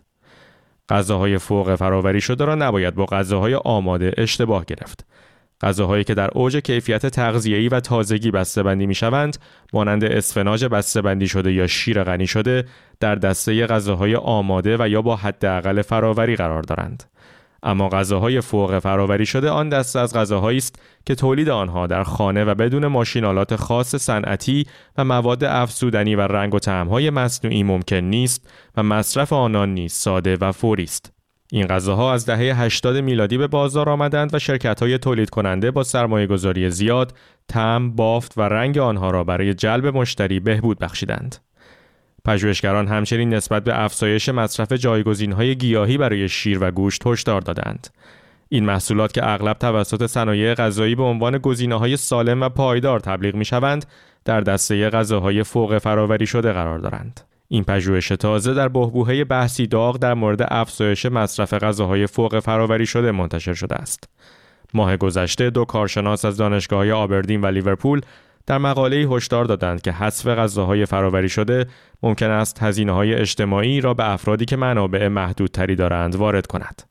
غذاهای فوق فراوری شده را نباید با غذاهای آماده اشتباه گرفت. غذاهایی که در اوج کیفیت تغذیه‌ای و تازگی بسته‌بندی می‌شوند، مانند اسفناج بسته‌بندی شده یا شیر غنی شده، در دسته غذاهای آماده و یا با حداقل فراوری قرار دارند. اما غذاهای فوق فراوری شده آن دسته از غذاهایی است که تولید آنها در خانه و بدون ماشین‌آلات خاص صنعتی و مواد افزودنی و رنگ و طعم‌های مصنوعی ممکن نیست و مصرف آنان نیز ساده و فوری است. این غذاها از دهه 80 میلادی به بازار آمدند و شرکت‌های تولید کننده با سرمایه‌گذاری زیاد طعم، بافت و رنگ آنها را برای جلب مشتری بهبود بخشیدند. پژوهشگران همچنین نسبت به افزایش مصرف جایگزین‌های گیاهی برای شیر و گوشت هشدار دادند. این محصولات که اغلب توسط صنایع غذایی به عنوان گزینه‌های سالم و پایدار تبلیغ می‌شوند، در دسته غذاهای فوق فراوری شده قرار دارند. این پژوهش تازه در بحبوحه بحثی داغ در مورد افزایش مصرف غذاهای فوق فراوری شده منتشر شده است. ماه گذشته 2 کارشناس از دانشگاه‌های آبردین و لیورپول در مقاله‌ای هشدار دادند که حذف غذاهای فراوری شده ممکن است هزینه‌های اجتماعی را به افرادی که منابع محدودتری دارند وارد کند.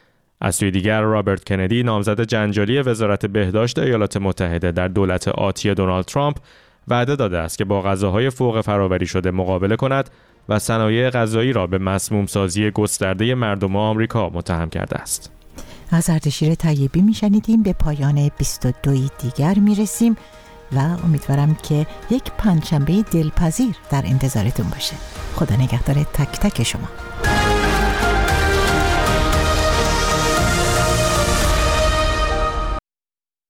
از سوی دیگر رابرت کندی، نامزد جنجالی وزارت بهداشت ایالات متحده در دولت آتی دونالد ترامپ، وعده داده است که با غذاهای فوق فراوری شده مقابله کند و صنایع غذایی را به مسموم سازی گسترده مردم آمریکا متهم کرده است. از اردشیر طیبی میشنیدیم. به پایان 22 دیگر میرسیم و امیدوارم که یک پنجشنبه دلپذیر در انتظارتون باشه. خدا نگهدار تک تک شما.